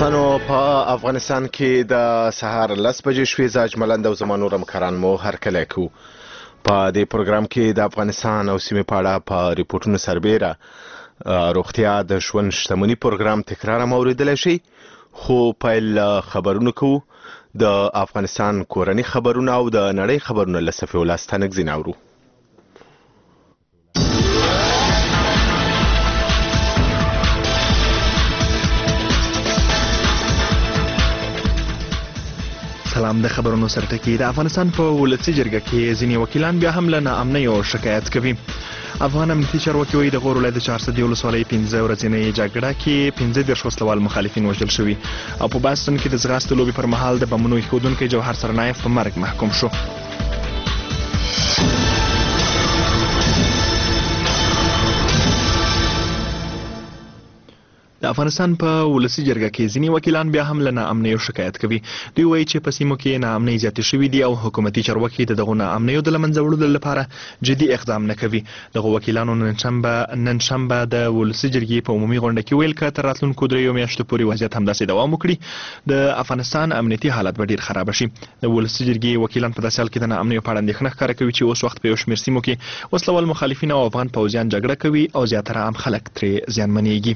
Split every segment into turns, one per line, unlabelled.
دوستانو په افغانستان کې د سهار 10 بجې شوې زاجملند او زما نور همکاران مو هرکلی کوو. په دې پروګرام کې د افغانستان او سیمې په اړه په ریپورټونو سربیره روغتیا د ژوند شتمني پروګرام تکرار اوریدلی شي، خو پیل خبرونه کوو. د افغانستان کورني خبرونه او د نړۍ خبرونه له صفحې ولستانک ځینې اورو.
سلام. د خبرونو سرټکی. د افغانستان په ولسي جرګه کې ځینې وکیلان بیا هم له ناامنیو شکایت کوي. افغان امنیتي چارواکي وایي د غور ولایت د 400 ولسوالۍ 15 ورځنۍ جګړه کې 15 وسلوال مخالفین وژل شوي او په باستون کې د ځغاستې لوبې پر مهال د بمونو ایښودونکی جوهر سرنایف په مرګ محکوم شو. د افغانستان په ولسي جرګه کې ځینې وکیلان بیا هم له ناامنیو شکایت کوي. دوی وایي چې په سیمو کې ناامنۍ زیاتې شوي دي او حکومتي چارواکي د دغو ناامنیو د له منځه وړلو لپاره جدي اقدام نه کوي. دغو وکیلانو نن شنبه د ولسي جرګې په عمومي غونډه کې ویل که تر راتلونکو 3 میاشتو پورې وضعیت همداسې دوام وکړي د افغانستان امنیتي حالت به ډیر خراب شي. د ولسي جرګې وکیلان په داسې حال کې د ناامنیو په اړه اندېښنه ښکاره کوي چې اوس وخت په یو شمېر سیمو کې وسلوال مخالفین او افغان پوځیان جګړه کوي او زیاتره عام خلک ترې زیانمنېږي.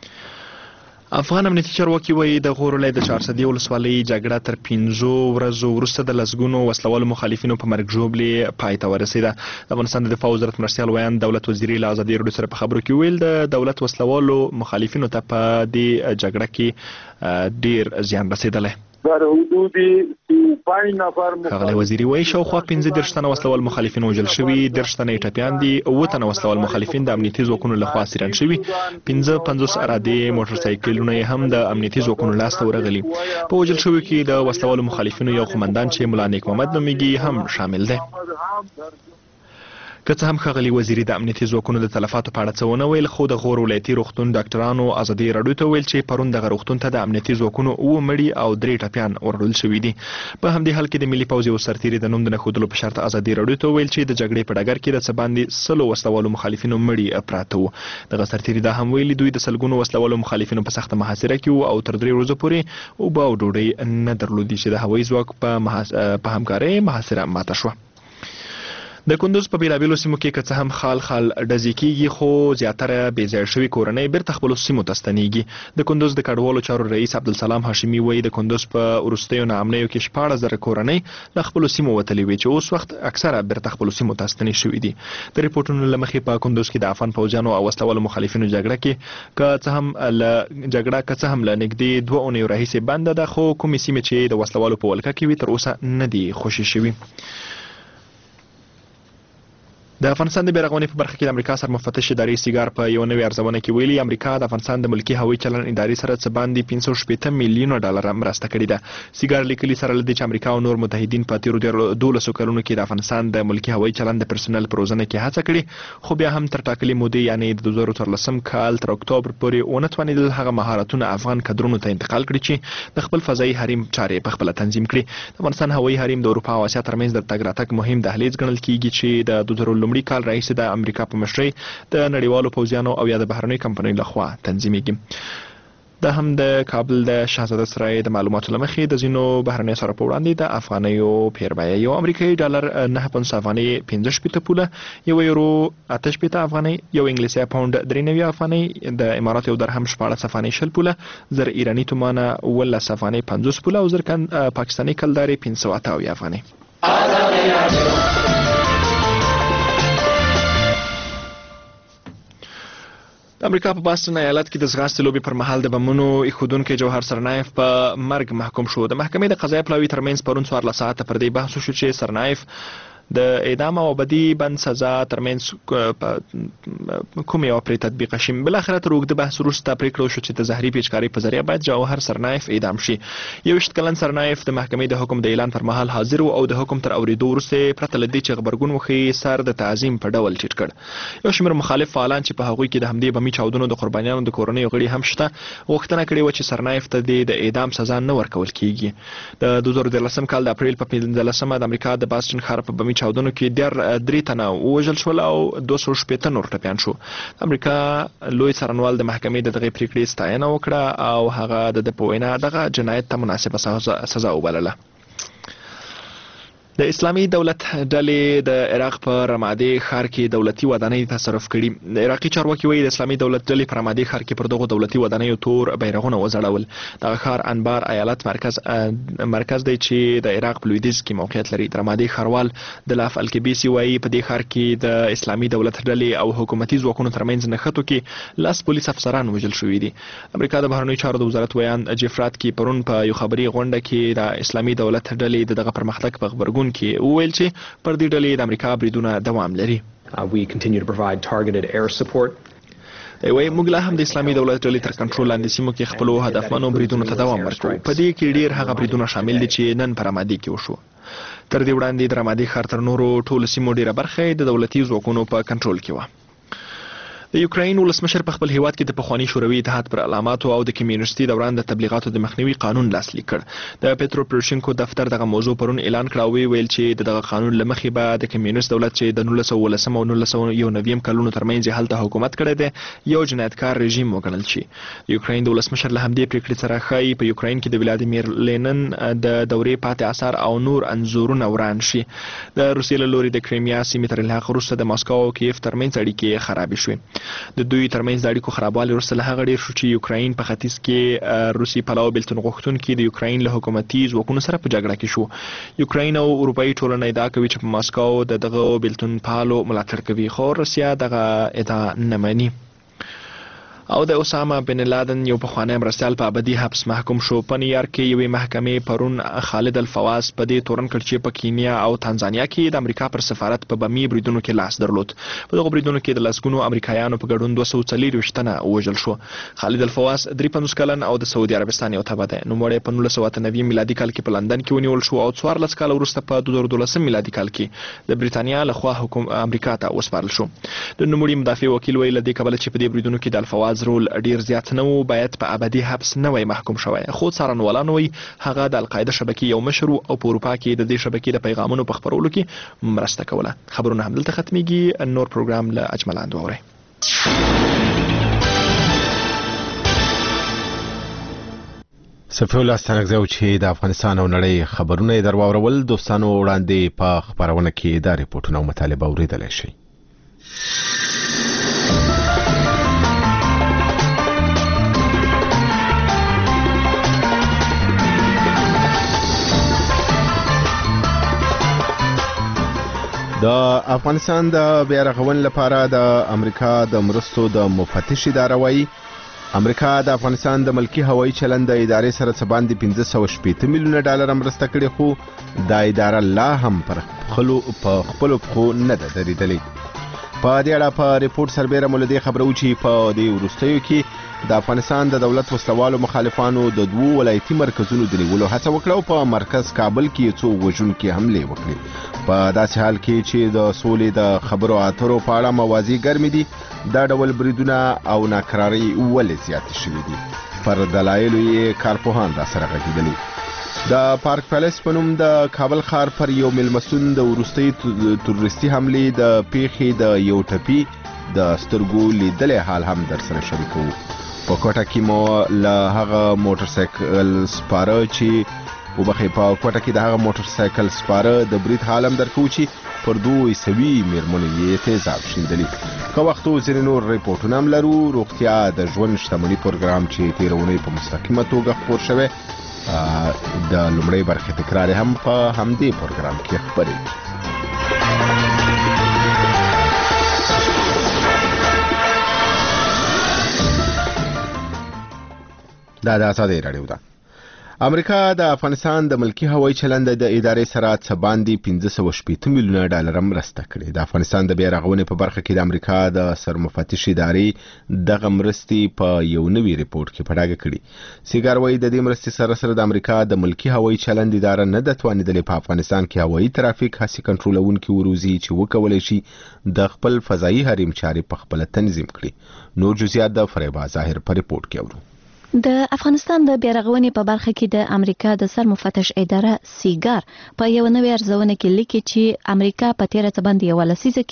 افغان امنیتي چارواکي وایي د غور ولایت د 400 ولسوالۍ جګړه تر 15 ورځو وروسته د لسګونو وسلوالو مخالفینو په مرګ ژوبلې پای ته ورسېده. د افغانستان د دفاع وزارت مرستیال ویان دولت وزیري له ازادي راډیو سره په خبرو کې ویل د دولت وسلوالو مخالفینو ته په دې جګړه کې ډیر زیان رسېدلی.
در حدود 35 نفر
ښاغلی وزیري وایي شاوخوا 15 تنه وسلوال مخالفین وژل شوي، 10 تنه ټپیان دي، 9 تنه وسلوال مخالفین د امنیتي ځواکونو لخوا اسیران شوي، 55 ارادې موټرسایکلونه یې هم د امنیتي ځواکونو لاسته ورغلي. په وژل شویو کې د وسلوالو مخالفینو یو قومندان چې ملا نیک محمد نومیږي هم شامل دی. که څه هم ښاغلي وزیري د امنیتي ځواکونو د تلفاتو په اړه څه ونه ویل، خو د غور ولایتي روغتون ډاکټرانو ازادي راډیو ته ویل چې پرون دغه روغتون ته د امنیتي ځواکونو 7 مړي او 3 ټپیان وروړل شوي دي. په همدې حال کې د ملي پوځ یو سرتیري د نوم د نه ښودلو په شرط ازادي راډیو ته ویل چې د جګړې په ډګر کې د څه باندې 100 وسلوالو مخالفینو مړي پراته وو. دغه سرتیري دا هم ویلي دوی د سلګونو وسلوالو مخالفینو په سخته محاصره کې وو او تر 3 ورځو پورې اوبه او ډوډۍ نه درلودي چې د هوایي ځواک په همکارۍ محاصره ماته شوه. د کندوز په بیلابیلو سیمو کې که څه هم خال ډزې کېږي، خو زیاتره بې ځایه شوي کورنۍ بیرته خپلو سیمو ته ستنېږي. د کندوز د کډوالو چارو رئیس عبدالسلام هاشمي وایي د کندوز په وروستیو ناامنیو کې 14,000 کورنۍ له خپلو سیمو وتلې وې چې اوس وخت اکثره بیرته خپلو سیمو ته ستنې شوي دي. د ریپورټونو له مخې په کندوز کې د افغان پوځیانو او وسلوالو مخالفینو جګړه کې که څه هم له نږدې 2 اونیو راهیسې بنده ده، خو کومې سیمې چې د وسلوالو په ولکه کې وي تر اوسه نه دي خوشي شوي. د افغانستان د بیرغونې په برخه کې د امریکا سرمفتش ادارې سیګار په یو نوې ارزونه کې ویلي امریکا د افغانستان د ملکي هوایي چلن ادارې سره څه باندې 560 میلیونه ډالر مرسته کړې ده. سیګار لیکلي سره لدې چې امریکا او نور متحدین په تیرو 12 کلونو کې د افغانستان د ملکي هوایي چلن د پرسونل په روزنه کې هڅه کړې، خو بیا هم تر ټاکلې مودې یعنې د 2014 کال تر اکتوبر پورې ونه توانېدل هغه مهارتونه افغان کډرونو ته انتقال کړي چې د خپل فضایي حریم چارې په خپله تنظیم کړي. د افغانستان هوایي حریم د اروپا او اسیا ترمنځ د تګ راتګ مهم دهلیز ګڼل کېږي چې د 2000 کال راهیسې د امریکا په مشرۍ د نړیوالو پوځیانو او یا د بهرنیو کمپنیو لخوا تنظیمیږي. دا هم د کابل د شاهزاده سرای د معلوماتو له مخې د ځینو بهرنیو سره په وړاندې د افغانیو پیربیه یو امریکایي ډالر 9 افغانۍ 15 پوله، یو یورو 8 افغانۍ، یو انګلیسي پاوند 93 افغانۍ، د امارات یو درهم 14 افغانۍ 20 پوله، زر ایرانی تومانه 18 افغانۍ 50 پوله او زر پاکستاني کلدارې 580 افغانۍ. د امریکا په باستون ایالت کې د ځغاستې لوبې پر مهال د بمونو ایښودونکی جوهر سرنایف په مرګ محکوم شو. د محکمې د قضایه پلاوي ترمنځ پرون 14 ساعته پر دې بحث وشو چې سرنایف د اعدام او ابدي بند سزا ترمنځ کوم یو پرې تطبیق شي. بلاخره تر اوږده بحث وروسته پرېکړه وشوه چې د زهري پیچکارۍ په ذریعه باید جوهر سرنایف اعدام شي. 21 کلن سرنایف د محکمې د حکم د اعلان پر مهال حاضر و او د حکم تر اورېدو وروسته پرته له دې چې غبرګون وښیي سر د تعظیم په ډول ټیټ کړ. یو شمېر مخالف فعالان چې په هغوی کې د همدې بمي چاودنو د قربانیانو د کورنیو غړي هم شته غوښتنه کړې وه چې سرنایف ته د اعدام سزا نه ورکول کېږي. د 2013 کال د اپریل په 15مه د امریکا د باستون ښار په بمي بمي چاودنو کې 3 تنه وژل شول او 280 نور ټپيان شو. امریکا لوی څارنوال د محکمې د دغه پریکړې ستاینه وکړه او هغه د په وینا دغه جنایت ته مناسبه سزا وبلله. د اسلامي دولت ډلې د عراق په رمادي ښار کې دولتي ودانۍ تصرف کړي. د عراقي چارواکي وایي د اسلامي دولت ډلې په رمادي ښار کې پر دغه دولتي ودانیو تور بیرغونه وځړول. دغه ښار انبار ایالت مرکز دی چې د عراق په لویدیځ کې موقعیت لري. د رمادي ښاروال د لاف الکبیسي وایي په دې ښار کې د اسلامي دولت ډلې او حکومتي ځواکونو ترمنځ نښتو کې 10 پولیس افسران وژل شوي دي. امریکا د بهرنیو چارو د وزارت ویان جفرات کې پرون په یو خبري غونډه کې د اسلامي دولت ډلې دغه پرمختګ په خبرګون کې وویل چې پر دې ډلې د امریکا بریدونه دوام لري.
We continue to provide targeted air support.
وایي موږ لا هم د اسلامي دولت ډلې تر کنټرول لاندې سیمو کې خپل هدفمنو بریدونو ته دوام ورکوو. په دې کې ډیر هغه بریدونه شامل دي چې نن په رمادي کې وشو. تر دې وړاندې د رمادي ښار تر نورو ټولو سیمو ډیره برخه د دولتي ځواکونو په کنټرول کې و. د یوکراین ولسمشر په خپل هیواد کې د پخوانی شوروي اتحاد پر علاماتو او د کمیونستي دوران د تبلیغاتو د مخنیوي قانون لاسلیک کړ. د پېترو پروشینکو دفتر دغه موضوع پرون اعلان کړ او ویل چې دغه قانون لمخې به د کمیونست دولت چې د 1913 او 1919 کلونو ترمنځ هلته حکومت کړی دی یو جنایتکار رژیم وګڼل شي. یوکراین د ولسمشر له همدې پریکړې سره ښایي په یوکراین کې د ولادیمیر لینن د دورې پاتې آثار او نور انځورونه وران شي. د روسیې له لوري د کریمیا سیمې تر الحاق وروسته د ماسکو او کیف ترمنځ اړیکې خرابې شوې. د دوی ترمنځ د اړیکو خرابوالی وروسته له هغه ډیر شو چې یوکراین په ختیځ کې روسي پلاو بېلتون غوښتونکي د یوکراین له حکومتي ځواکونو سره په جګړه کې شو. یوکراین او اروپایي ټولنه ادعا کوي چې په ماسکو دغه بېلتون پالو ملاتړ کوي خو روسیا دغه ادعا نه مني. او د اسامه بن لادن یو پخوانی مرستیال په ابدي حبس محکوم شو. په نیویارک کې یوې محکمې پرون خالد الفواز په دې تورن کړ چې په کینیا او تانزانیا کې د امریکا پر سفارت په بمي بریدونو کې لاس درلود. په دغه بریدونو کې د لسګونو امریکایانو په ګډون 240 تنه وژل شو. خالد الفواز 53 کلن او د سعودي عربستان یو تبع دی. نوموړی په 1998 میلادي کال کې په لندن کې ونیول شو او 14 کال وروسته په 2012 میلادي کال کې د بریتانیا لخوا امریکا ته وسپارل شو. د نوموړي مدافع وکیل ویل د دې کبل چې په دې بریدونو کې د الفواز رول ډیر زیات نه و باید په ابدي حبس نه وای محکوم شوی. خو څارنوالان وایي هغه د القاعده شبکې یو مشر او په اروپا کې د دې شبکې د پیغامونو په خپرولو کې مرسته کوله. خبرونه همدلته ختميږي. نور پروګرام له اجملاند ووري.
صفی الله ستنګزو چې د افغانستان او نړۍ خبرونه درواورول دوستانو وړاندې په خبرونه کې دا ریپورتونه او مطالبه اوریدل شي. د افغانستان د بیا رغونې لپاره د امریکا د مرستو د مفتش اداره وایي امریکا د افغانستان د ملکی هوایي چلند د ادارې سره څه باندې 580 میلیونه ډالر مرسته کړې خو د اداره لا هم پر خپل خو نه ده درېدلې. په دې اړه په ریپورت سربېره مولدي خبرو چې په دې وروستیو کې د افغانستان د دولت وسلوالو مخالفانو د 2 ولایتي مرکزونو د نیولو هڅه وکړه او په مرکز کابل کې څو وژونکي حملې وکړې. په داسې حال کې چې د سولې د خبرو اترو په اړه موازی ګرمي دي دا ډول بریدونه او ناکراري ولې زیاتې شوې دي. پر دلایلو یې کارپوهان را سره غږېدلي. د پارک پیلس په نوم د کابل ښار پر یو مېلمستون د وروستي تروریستي حملې د پیښې د یو ټپي د سترګو لیدلې حال هم در سره شریکو. په کوټه کې مو له هغه موټر سایکل سپاره چې وبخې په کوټه کې د هغه موټر سایکل سپاره د برید حال هم درکو چې پر 200 میرمنې یې تیزاب شیندلي. که وختو ځینې نور ریپورټونه هم لرو. روغتیا د ژوند شتمني پروګرام چې تیرونی په مستقیمه توګه خپور شوی د لومړۍ برخې تکرار هم په همدې پروګرام کې خبرېږي. دا د آزادۍ راډیو ده. امریکا د افغانستان د ملکی هوایي چلند د ادارې سره څه باندې 580 میلیونه ډالر مرسته کړې. د افغانستان د بیا رغونې په برخه کې د امریکا د سرمفتش ادارې دغه مرستې په یو نوي ریپورت کې په ډاګه کړي. سیګار وایي د دې مرستې سره سره د امریکا د ملکی هوایي چلند اداره نه د توانیدلې په افغانستان کې هوایي ترافیک هسي کنټرولونکي وروزي چې وکولای شي د خپل فضایي حریم چارې په خپل تنظیم کړي. نور جزئیات د فریبا ظاهر په ریپورت کې اورو.
د افغانستان د بیارغونې په برخه کې د امریکا د سر مفتش اداره سیګار په یو نوې ارزونه کې لیکي چې امریکا په 13 باندې یو لسیزه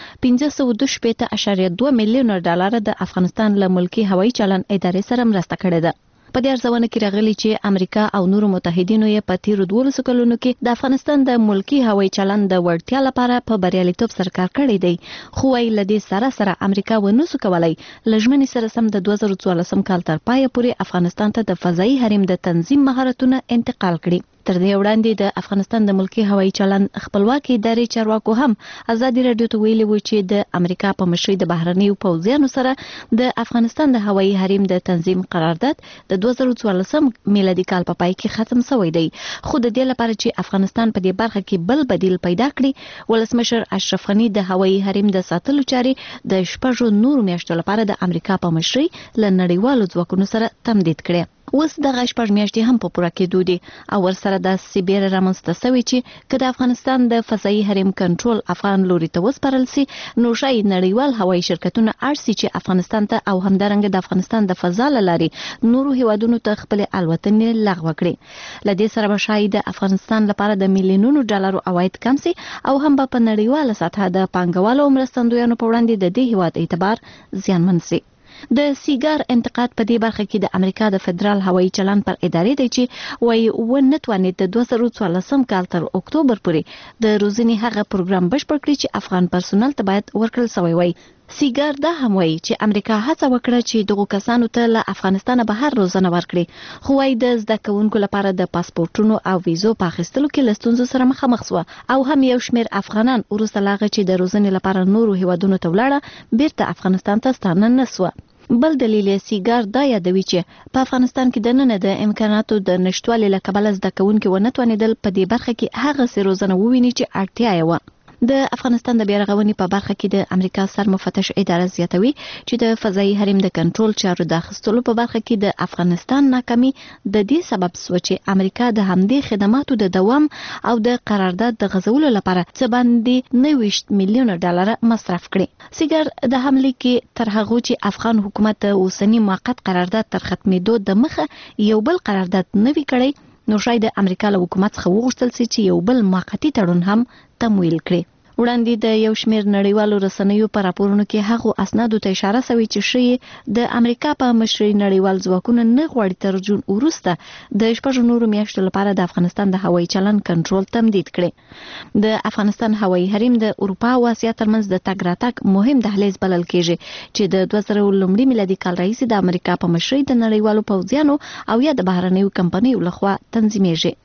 کې 522.2 میلیون ډالر د افغانستان له ملکی هوایي چلن ادارې سره مرسته کړې ده. په دې ارزونه کې راغلي چې امریکا او نورو متحدینو یې په تیرو 12 کلونو کې د افغانستان د ملکی هوایي چلن د وړتیا لپاره په بریالیتوب سره کار کړی دی. خو وايي لدې سره امریکا ونسو کولای لژمنې سره سم د 2014 کال تر پای پورې افغانستان ته د فضایي حریم د تنظیم مهارتونه انتقال کړي. تر دې وړاندې د افغانستان د ملکی هوایي چلن خپلواکي ادارې چارواکو هم ازادي رادیو ته ویلي و چې د امریکا په مشرۍ د بهرنیو پوځیانو سره د افغانستان د هوایي حریم د تنظیم قرارداد د 2014 میلادي کال په پای کې ختم شوی دی. خو د دې لپاره چې افغانستان په دې برخه کې بل بدیل پیدا کړي، ولسمشر اشرف غنی د هوایي حریم د ساتلو چارې د شپږو نورو میاشتو لپاره د امریکا په مشرۍ له نړیوالو ځواکونو سره تمدید کړي. اوس د غشپړ میاشتې هم په پوره کېدو دي او ورسره د سیبیر رامنځته شوی چې که د افغانستان د فضایي حریم کنټرول افغان لوري ته وسپارل سي، نو شاید نړیوال هوایي شرکتونه اړ سي چې افغانستان ته او همدارنګه د افغانستان د فضا له لارې نورو هیوادونو ته خپل الوتنې لغوه کړي. لدې سره به شاید د افغانستان لپاره د میلیونونو ډالرو عواید کم سي او هم په نړیواله سطح د پانګوالو او مرستندویانو په وړاندې د دې هیواد اعتبار زیانمن سي. د سیګار انتقاد په دې برخه کې د امریکا د فدرال هوایي چلن پر ادارې دی چې وايي ونه توانید د 2014 کال تر اکتوبر پورې د روزنې هغه پروګرام بشپړ کړي چې افغان پرسونل ته باید ورکړل شوی وي. سیګار دا هم وايي چې امریکا هڅه وکړه چې دغه کسانو ته له افغانستان بهر روزنه ورکړي، خو وايي د زده کوونکو لپاره د پاسپورتونو او ویزو په اخیستلو کې له ستونزو سره مخامخ شو او هم یو شمېر افغانان وروسته لاغه چې د روزنې لپاره نورو هیوادونو ته ولاړه بیرته افغانستان ته ستانه نه شو. بل دلیل سیګار دا یادوي چې په افغانستان کې د نن د امکاناتو د نشټوالي له کبله زده کوونکي ونه توانیدل په دې برخه کې هغه څه روزنه وویني چې اړتیا یې وه. د افغانستان د بیارغونې په برخه کې د امریکا سر مفتش اداره زیاتوي چې د فضایي حریم د کنټرول چارو د اخیستلو په برخه کې د افغانستان ناکامي د دې سبب شو چې امریکا د همدې خدماتو د دوام او د قرارداد د غځولو لپاره څه باندې 90 میلیون ډالر مصرف کړي. سیګار د حمله کې تر هغه چې افغان حکومت اوسنی موقت قرارداد تر ختمېدو د مخه یو بل قرارداد نوي کړي، نو شاید د امریکا له حکومت څخه وغوښتل شي چې یو بل موقتی تړون هم تمویل کړي. وړاندې د یو شمېر نړیوالو رسنیو په راپورونو کې هغو اسنادو ته اشاره شوې چې شي د امریکا په مشرۍ نړیوال ځواکونه نه غواړي تر جون وروسته د شپږو نورو میاشتو لپاره د افغانستان د هوایي چلن کنټرول تمدید کړي. د افغانستان هوایي حریم د اروپا او اسیا ترمنځ د تګ راتګ مهم دهلیز بلل کېږي چې د 2000 میلادي کال راهیسې د امریکا په مشرۍ د نړیوالو پوځیانو او یا د بهرنیو کمپنیو لخوا تنظیمېږي.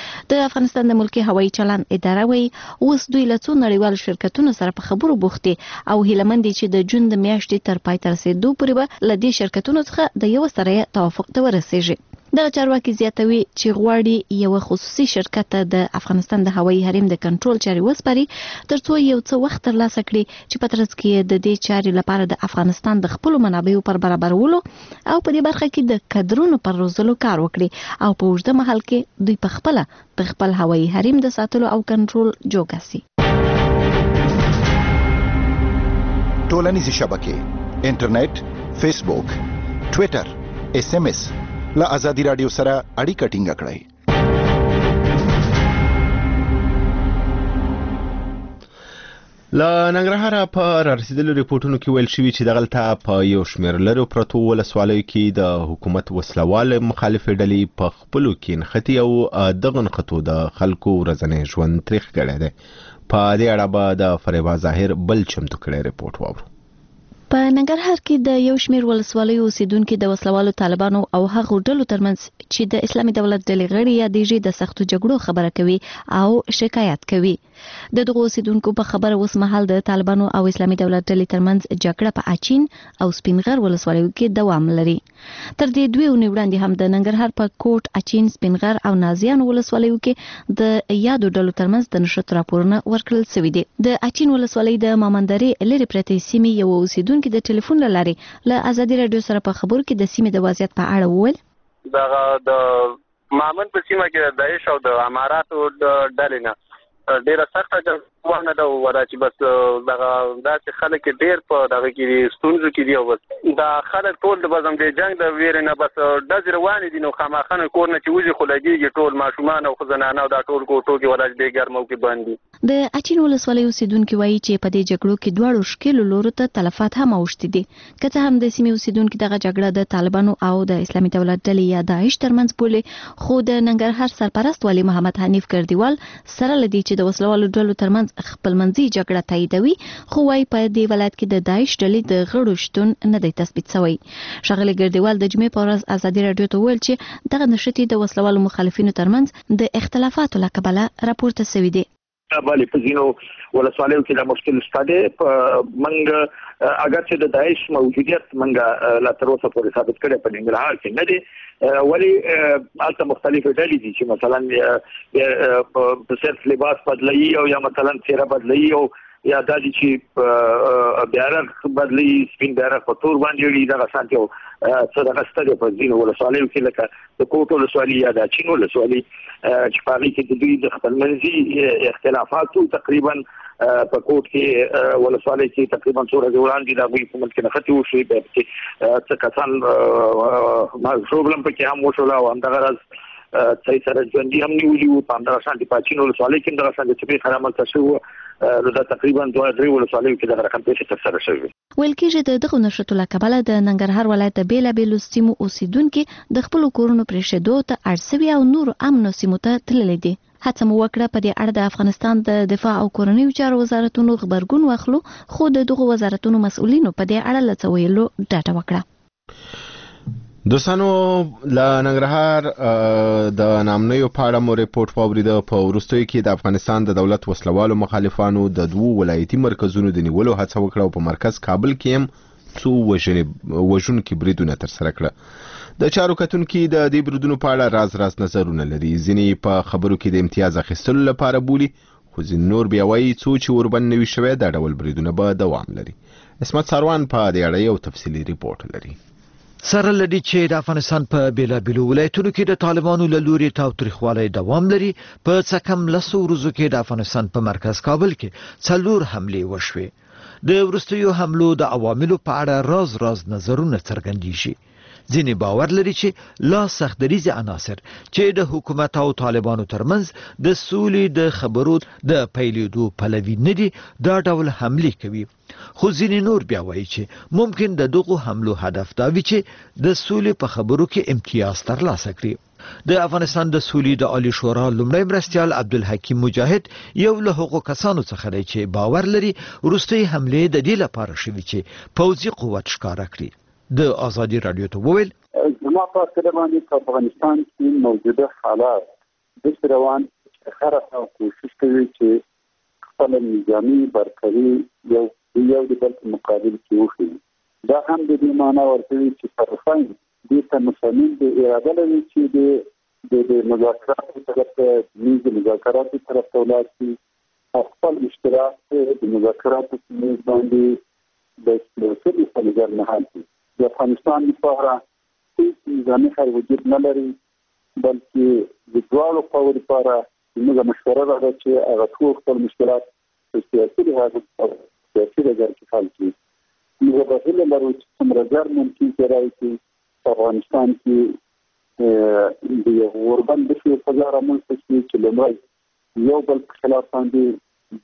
د افغانستان د ملکی هوایي چلن اداره وایي اوس دوی له څو نړیوالو شرکتونو سره په خبرو بوخت دي او هیله مند دي چې د جون د میاشتې تر پای ته رسېدو پورې به له دې شرکتونو څخه د یو سره توافق ته ورسېږي. دغه چارواکي زیاتوي چې غواړي یو خصوصي شرکت د افغانستان د هوایي حریم د کنټرول چارې وسپاري ترڅو یو څه وخت ترلاسه کړي چې په ترڅ کې د دې چارې لپاره د افغانستان د خپلو منابعو پر برابرولو او په دې برخه کې د کډرونو پر روزلو کار وکړي او په اوږده مهال کې دوی په خپل هوایي حریم د ساتلو او کنټرول جوګه سي.
ټولنیزې شبکې انټرنیټ، فیسبوک، ټویټر، SMS له ازادي رادیو سره اړیکه ټینګه کړئ.
له ننګرهاره په رسیدلو ریپورتونو کې ویل شوي چې دغلته په یو شمېر لرو پرتو ولسوالیو کې د حکومت وسلوال مخالفې ډلې په خپلو کې نښتي او دغه نښتو د خلکو ورځنی ژوند تریخ کړی دی. په دې اړه به د فریبا ظاهر بل چمتو کړی ریپورت واورو.
په ننګرهار کې د یو شمېر ولسوالیو اوسیدونکو د وسلوالو طالبانو او هغو ډلو ترمنځ چې د اسلامي دولت ډلې غړي یادېږي د سختو جګړو خبره کوي او شکایت کوي. د دغو اوسیدونکو په خبره اوس مهال د طالبانو او اسلامي دولت ډلې ترمنځ جګړه په اچین او سپینغر ولسوالیو کې دوام لري. تر دې دوی اونۍ وړاندې هم د ننګرهار په کوټ، اچین، سپینغر او نازیان ولسوالیو کې د یادو ډلو ترمنځ د نښتو راپورونه ورکړل شوي دي. د اچین ولسوالۍ د مامندرې لرې پرتې سیمې یو اوسیدونکو د ټلیفون لارې له ازادي رادیو سره په خبرو کې د سیمې د وضعیت په اړه وویل.
د مامن په سیمه کې د داعش او د اماراتو د ډلې نه ډیره سخته جنګ وانه دا ودا چې بس دا چې خلک ډیر په دغه کې ستونزو کې دی او بس دا خلک ټول د بزم د جنگ د ویر نه بس د روانې دي نو خامخانه کور نه چې وځي خو لګيږي ټول ماشومان او خزنانه او دا ټول کوټو کې ولای به ګرمو کې باندې
د اچین ولسوالۍ اوسیدونکو وایي چې په دې جګړو کې دواړو شکل لورو ته تلفات هم اوښتي دي که هم د سیمې اوسیدونکو دغه جګړه د طالبانو او د اسلامي دولت ډلې یا داعش ترمنځ بولي خو د ننګرهار سرپرست والي محمد حنیف ګردیوال سره لدی چې د وسلوالو ډلو ترمنځ خپلمنځي جګړه تاییدوي خو وايي په دې ولایت کې د داعش ډلې د غړو شتون نه دی تثبیت شوی. ښاغلي ګردیوال د جمعې په ورځ ازادي راډیو ته ویل چې دغه نشټي د وسلوالو مخالفینو ترمنځ د اختلافاتو له کبله راپورته شوی دی.
باندې په ځینو ولسوالیو کې د مشکل شته منګ اگر چې د داعش موجودیت منګ لا تر اوسه پورې ثابت کړي په ننګرهار کې نه دي ولی البته مختلفې ډلې دي چې مثلا په صرف لباس بدلوي او یا مثلا چهره بدلوي او یا د دې چې بیارغ بدلی سپین بیارغ په تور باندې لري دا سانتیو څه د غستګ په ځینو ولسوالیو کې لکه د کوټو ولسوالي یا د چینو ولسوالي چې په هغه کې د دوی د خپلمنځي اختلافاتو تقریبا په کوټ کې ولسوالي کې تقریبا څوره وړاندې د غوي کومت کې نختی وشي به څه کسان پروبلم پکې هم وشول او همدغه راز صحیح سره ژوندۍ هم نیولي په همدغه شان د پاچینو ولسوالۍ کې همدغه شان چې په خرامل تاسو دا تقریبا 2 ولسوالۍ کې دغه رقم پیښه ترسره شوې.
ویل کېږي د دغه نشټو له کبله د ننګرهار ولایت د بیلابېلو سیمو اوسیدونکو د خپل کورونو پرېښودو ته اړ شوي او نور امنو سیمو ته تللي دي. هڅه مو وکړه په دې اړه د افغانستان د دفاع او کورنیو چارو وزارتونو خبرګون واخلو خو د دغه وزارتونو مسؤلینو په دې اړه له څه ویلو ډاډه وکړه.
دوستانو له ننګرهار د نامنیو په اړه مو ریپورت واوریده. په وروستیو کې د افغانستان د دولت وسلوالو مخالفانو د 2 ولایتي مرکزونو د نیولو هڅه وکړه او په مرکز کابل کې هم څو وژونکي بریدونه ترسره کړه. د چارو کتونکو د دې بریدونو په اړه راز نظرونه لري. ځینې په خبرو کې د امتیاز اخیستلو لپاره بولي خو ځینې نور بیا وایي څو چې وربند نوي شوی دا ډول بریدونه به دوام لري. اسمت ساروان په دې اړه یو تفصیلي ریپورت لري.
سره لدی چې د افغانستان په بیلابېلو ولایتونو کې د طالبانو له لوري تاوتریخوالی دوام لري. په څه کم 10 ورځو کې د افغانستان په مرکز کابل کې 4 حملې وشوې. د وروستیو حملو د عواملو په اړه راز نظرونه څرګندېږي. ځینې باور لري چې لا سختدریزه عناصر چې د حکومت او طالبانو ترمنځ د سولې د خبرو د پیلېدو پلوي نه دي دا ډول حملې کوي. خو ځینې نور بیا وایي چې ممکن د دغو حملو هدف دا وي چې د سولې په خبرو کې امتیاز ترلاسه کړي. د افغانستان د سولې د عالی شورا لومړی مرستیال عبدالحکیم مجاهد یو له هغو کسانو څخه دی چې باور لري وروستۍ حملې د دې لپاره شوي چې پوځي قوت ښکاره کړي. د ازادي رادیو ته وویل
زما په اړه باندې په افغانستان کې موجوده حالات د روان خرافه کوشش کوي چې خپل نظامی برتري یو د بل مقابل کې وشي. دا هم د دې معنی ورته چې طرفین د تمثيل د اراده لري چې د مذاکراتو طرف ته میز مذاکراتو طرف ته ولاړ شي خپل اشتراک د مذاکراتو په میز باندې د سیاسي فعالیت نه حل د افغانستان لپاره هیڅ نظامي حل وجود نه لري بلکې د دوالو قوو لپاره موږ مشوره راغله چې هغه ټول خپل مشکلات په سیاسي لحاظ او سیاسي ډګر کې حل کړي. موږ به هیله لرو چې څومره ژر ممکن کېدای په افغانستان کې د یو اوربند بشي فضا رامنځته شي چې لومړی یو بل په خلاف باندې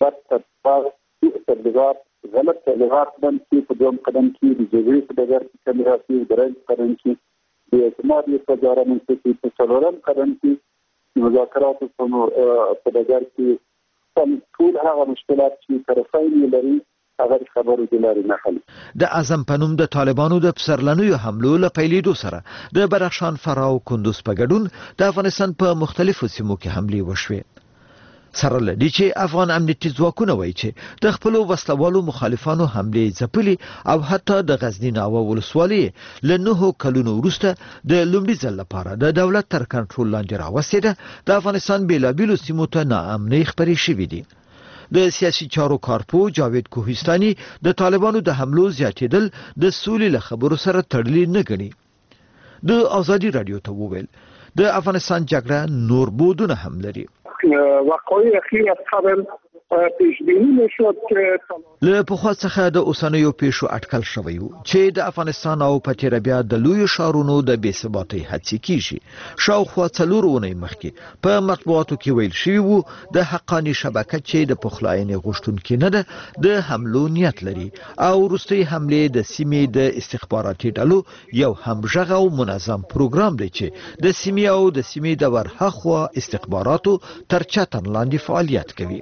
بد تبلیغات غلط تبلیغات باندې په دوم قدم کې د جګړې په ډګر کې کمی راځي د درېیم قدم کې د اعتماد یو فضا رامنځته شي په څلورم قدم کې مذاکراتو په ډګر کې ټول هغه مشکلات چې طرفین لري هغه خبرو د لارې نه حل.
د اعظم پنوم د طالبانو د پسرلنیو حملو له پیلېدو سره د بدخشان فراه او کندوز په ګډون د افغانستان په مختلفو سیمو کې حملې وشوې. سره لدی چې افغان امنیتي ځواکونه وایي چې د خپل وسلوالو مخالفانو حملې ځپلي او حتی د غزنی ناوه ولسوالۍ له 9 کلونو وروسته د لومړي ځل لپاره د دولت تر کنټرول لاندې راوستې ده. د افغانستان بیلابېلو سیمو ته ناامنۍ خپرې شوې دي. د سیاسي چارو کارپو جاوید کوهستاني د طالبانو د حملو زیاتېدل د سولې له خبرو سره تړلي نه ګڼي. د ازادي رادیو ته وویل د افغانستان جګړه نور بودونه هم لري.
وقایع اخیر از قبل پیش بینی نشد که
له پخوا څخه د اوسنیو پیښو اټکل شوی و چې د افغانستان او په تیر بیا د لوی شارونو د بې ثباتۍ هڅې کیږي. شاوخوا 4 اونۍ مخکې په مطبوعاتو کې ویل شوی وو د حقانی شبکه چې د پخلاینې غوښتونکو نه ده د حملو نیت لري او وروستي حمله د سیمې د استخباراتي ډلو یو همغږی او منظم پروګرام دی چې د سیمې او د سیمې د ورهخوا استخباراتو تر چتر لاندې فعالیت کوي.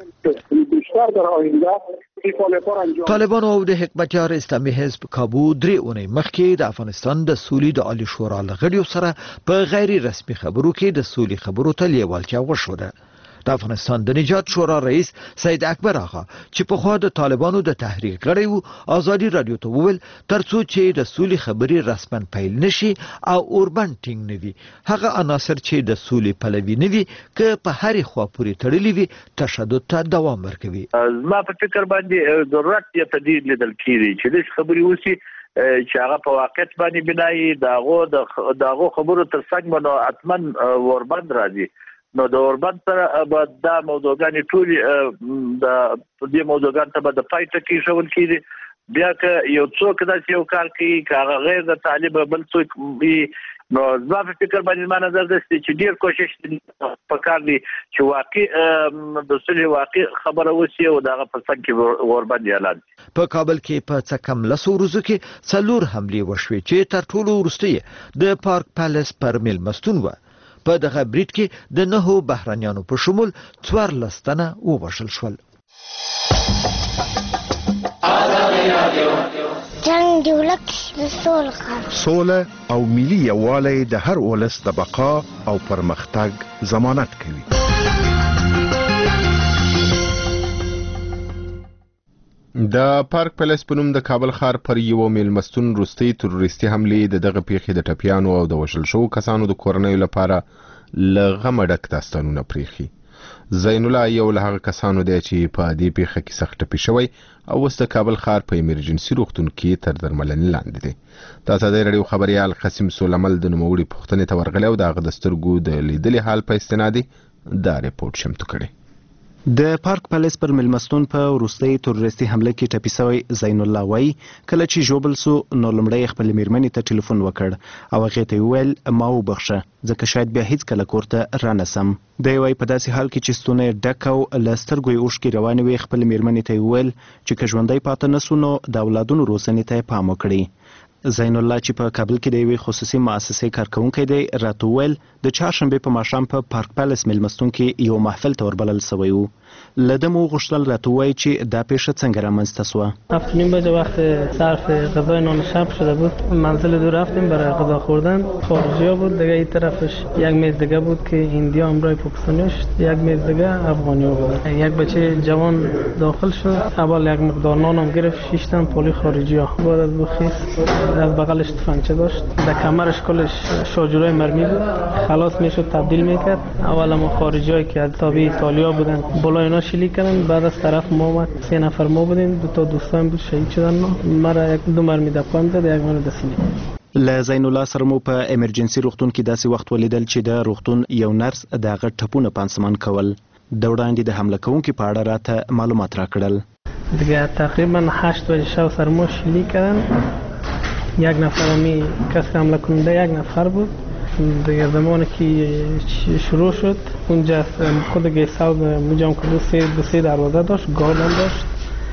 طالبان او د حکمتیار اسلامي حزب کابو 3 اونۍ مخکې د افغانستان د سولې د عالی شورا لغړیو سره په غیر رسمي خبرو کې د سولې خبرو ته لیوالتیا وښوده. د افغانستان د نجات شورا رئیس سید اکبر آغا چې په خوا د طالبانو د تحریک غړی وو ازادي رادیو ته وویل ترڅو چې د سولې خبرې رسما پیل نشي او اوربند ټینګ نوي هغه عناصر چې د سولې پلوي نوي که په هرې خوا پورې تړلي وي تشدد ته دوام ورکوي.
زما په فکر باندې ضرورت یې په دې لیدل کېږي چې د خبرې وسی چې هغه په واقعیت باندې بنایي داغو خبرو تر څنګ باندې اتمن اوربند راځي. نو د اوربند سره به دا موضوعګانې ټولې د دې موضوعګانو ته به د پای ټکی ایښول کېږي. بیا که یو څوک داسې یو کار کوي که هغه غیر د طالب بل څوک وي نو زما په فکر باندې زما نظر دی چې ډېر کوشش پکار دی چې واقع د صلح واقع خبره وشي او د هغه په څنګ کې اوربند اعلان شي.
په کابل کې په څه کم 10 ورځو کې 4 حملې وشوې چې تر ټولو وروستۍ د پارک پیلس پر میلمستون و. په دغه بریټ کې د 9 بهرنیانو په شمول 14 تنه ووژل شول.
جنگ دی ولک د
سوله او ملي یووالی د هر ولس د بقا او پرمختګ ضمانت کوي.
د پارک پیلس په نوم د کابل ښار پر یو میلمستون وروستۍ تروریستي حملې د دغه پیښې د ټپیانو او د وژل شوو کسانو د کورنیو لپاره له غمه ډک داستانونه پرېښي. زین الله یو له هغه کسانو دی چې په دې پیښه کې سخت ټپي شوی او اوس د کابل ښار په ایمرجنسي روغتون کې تر درملنې لاندې دی. د ازادي رادیو خبریال قاسم سولمل د نوموړي پوښتنې ته ورغلی او د هغه د سترګو د لیدلي حال په استناد دا ریپورت شمتو کړی.
د پارک پیلس پر میلمستون په وروستۍ تروریستي حمله کې ټپي شوی زین الله وایي کله چې ژوبل سو نو لومړی خپل میرمنې ته ټلیفون وکړ او هغې ته ویل ما وبخښه ځکه شاید بیا هیڅ کله کور ته رانسم. دی وایي په داسې حال کې چې ستونی ډک او له سترګو یې اوښکې روانې وې خپل میرمنې ته ویل چې که ژوندی پاته نسو نو د اولادونو روزنې ته یې پام وکړي. زین الله چې په کابل کې د یوې خصوصي مؤسسې کارکونکی دی راته وویل د چهارشنبې په ماښام په پارک پیلس میلمستون کې یو محفل ته وربلل سوی و. له ده مو وغوښتل راته ووایي چې دا پیښه څنګه رامنځته سوه.
7:30 بجه وقت صرف غذای نان شب شده بود. منزل دو رفتیم برای غذا خوردن. خارجی‌ها بود، دیگه این طرفش یک میز دیگه بود که هندی‌ها همراه پاکستانی‌ها شد، یک میز دیگه افغانی‌ها بود. یک بچه جوان داخل شد، اول یک مقدار نان هم گرفت، 6 تا پلی خارجی‌ها. بعد از بخیس از بغلش تفنگچه داشت، در کمرش کلش شاجورای مرمی بود، خلاص میشد تبدیل میکرد. اول ما خارجی‌هایی که از تابع ایتالیا بودن بالا اینا شلیک کردن، بعد از طرف ما اومد 3 نفر ما بودیم، 2 تا دوستان بود شهید شدن. مرا یک 2 مرمی د پام زد، یک مرا د سینې.
له زین الله سره مو په ایمرجنسي روغتون کې داسې وخت ولیدل چې د روغتون یو نرس د هغه ټپونه پانسمان کول. د وړاندې د حمله کوونکي په اړه راته معلومات راکړل.
دیگه تقریبا 8 بجه شب سر ما شلیک کردن. یک نفر همی کسی حمله کننده یک نفر بود. دیگه زمانی که شروع شد اونجا خود گیسا اونجا هم که 2 دروازه داشت، گارد هم داشت.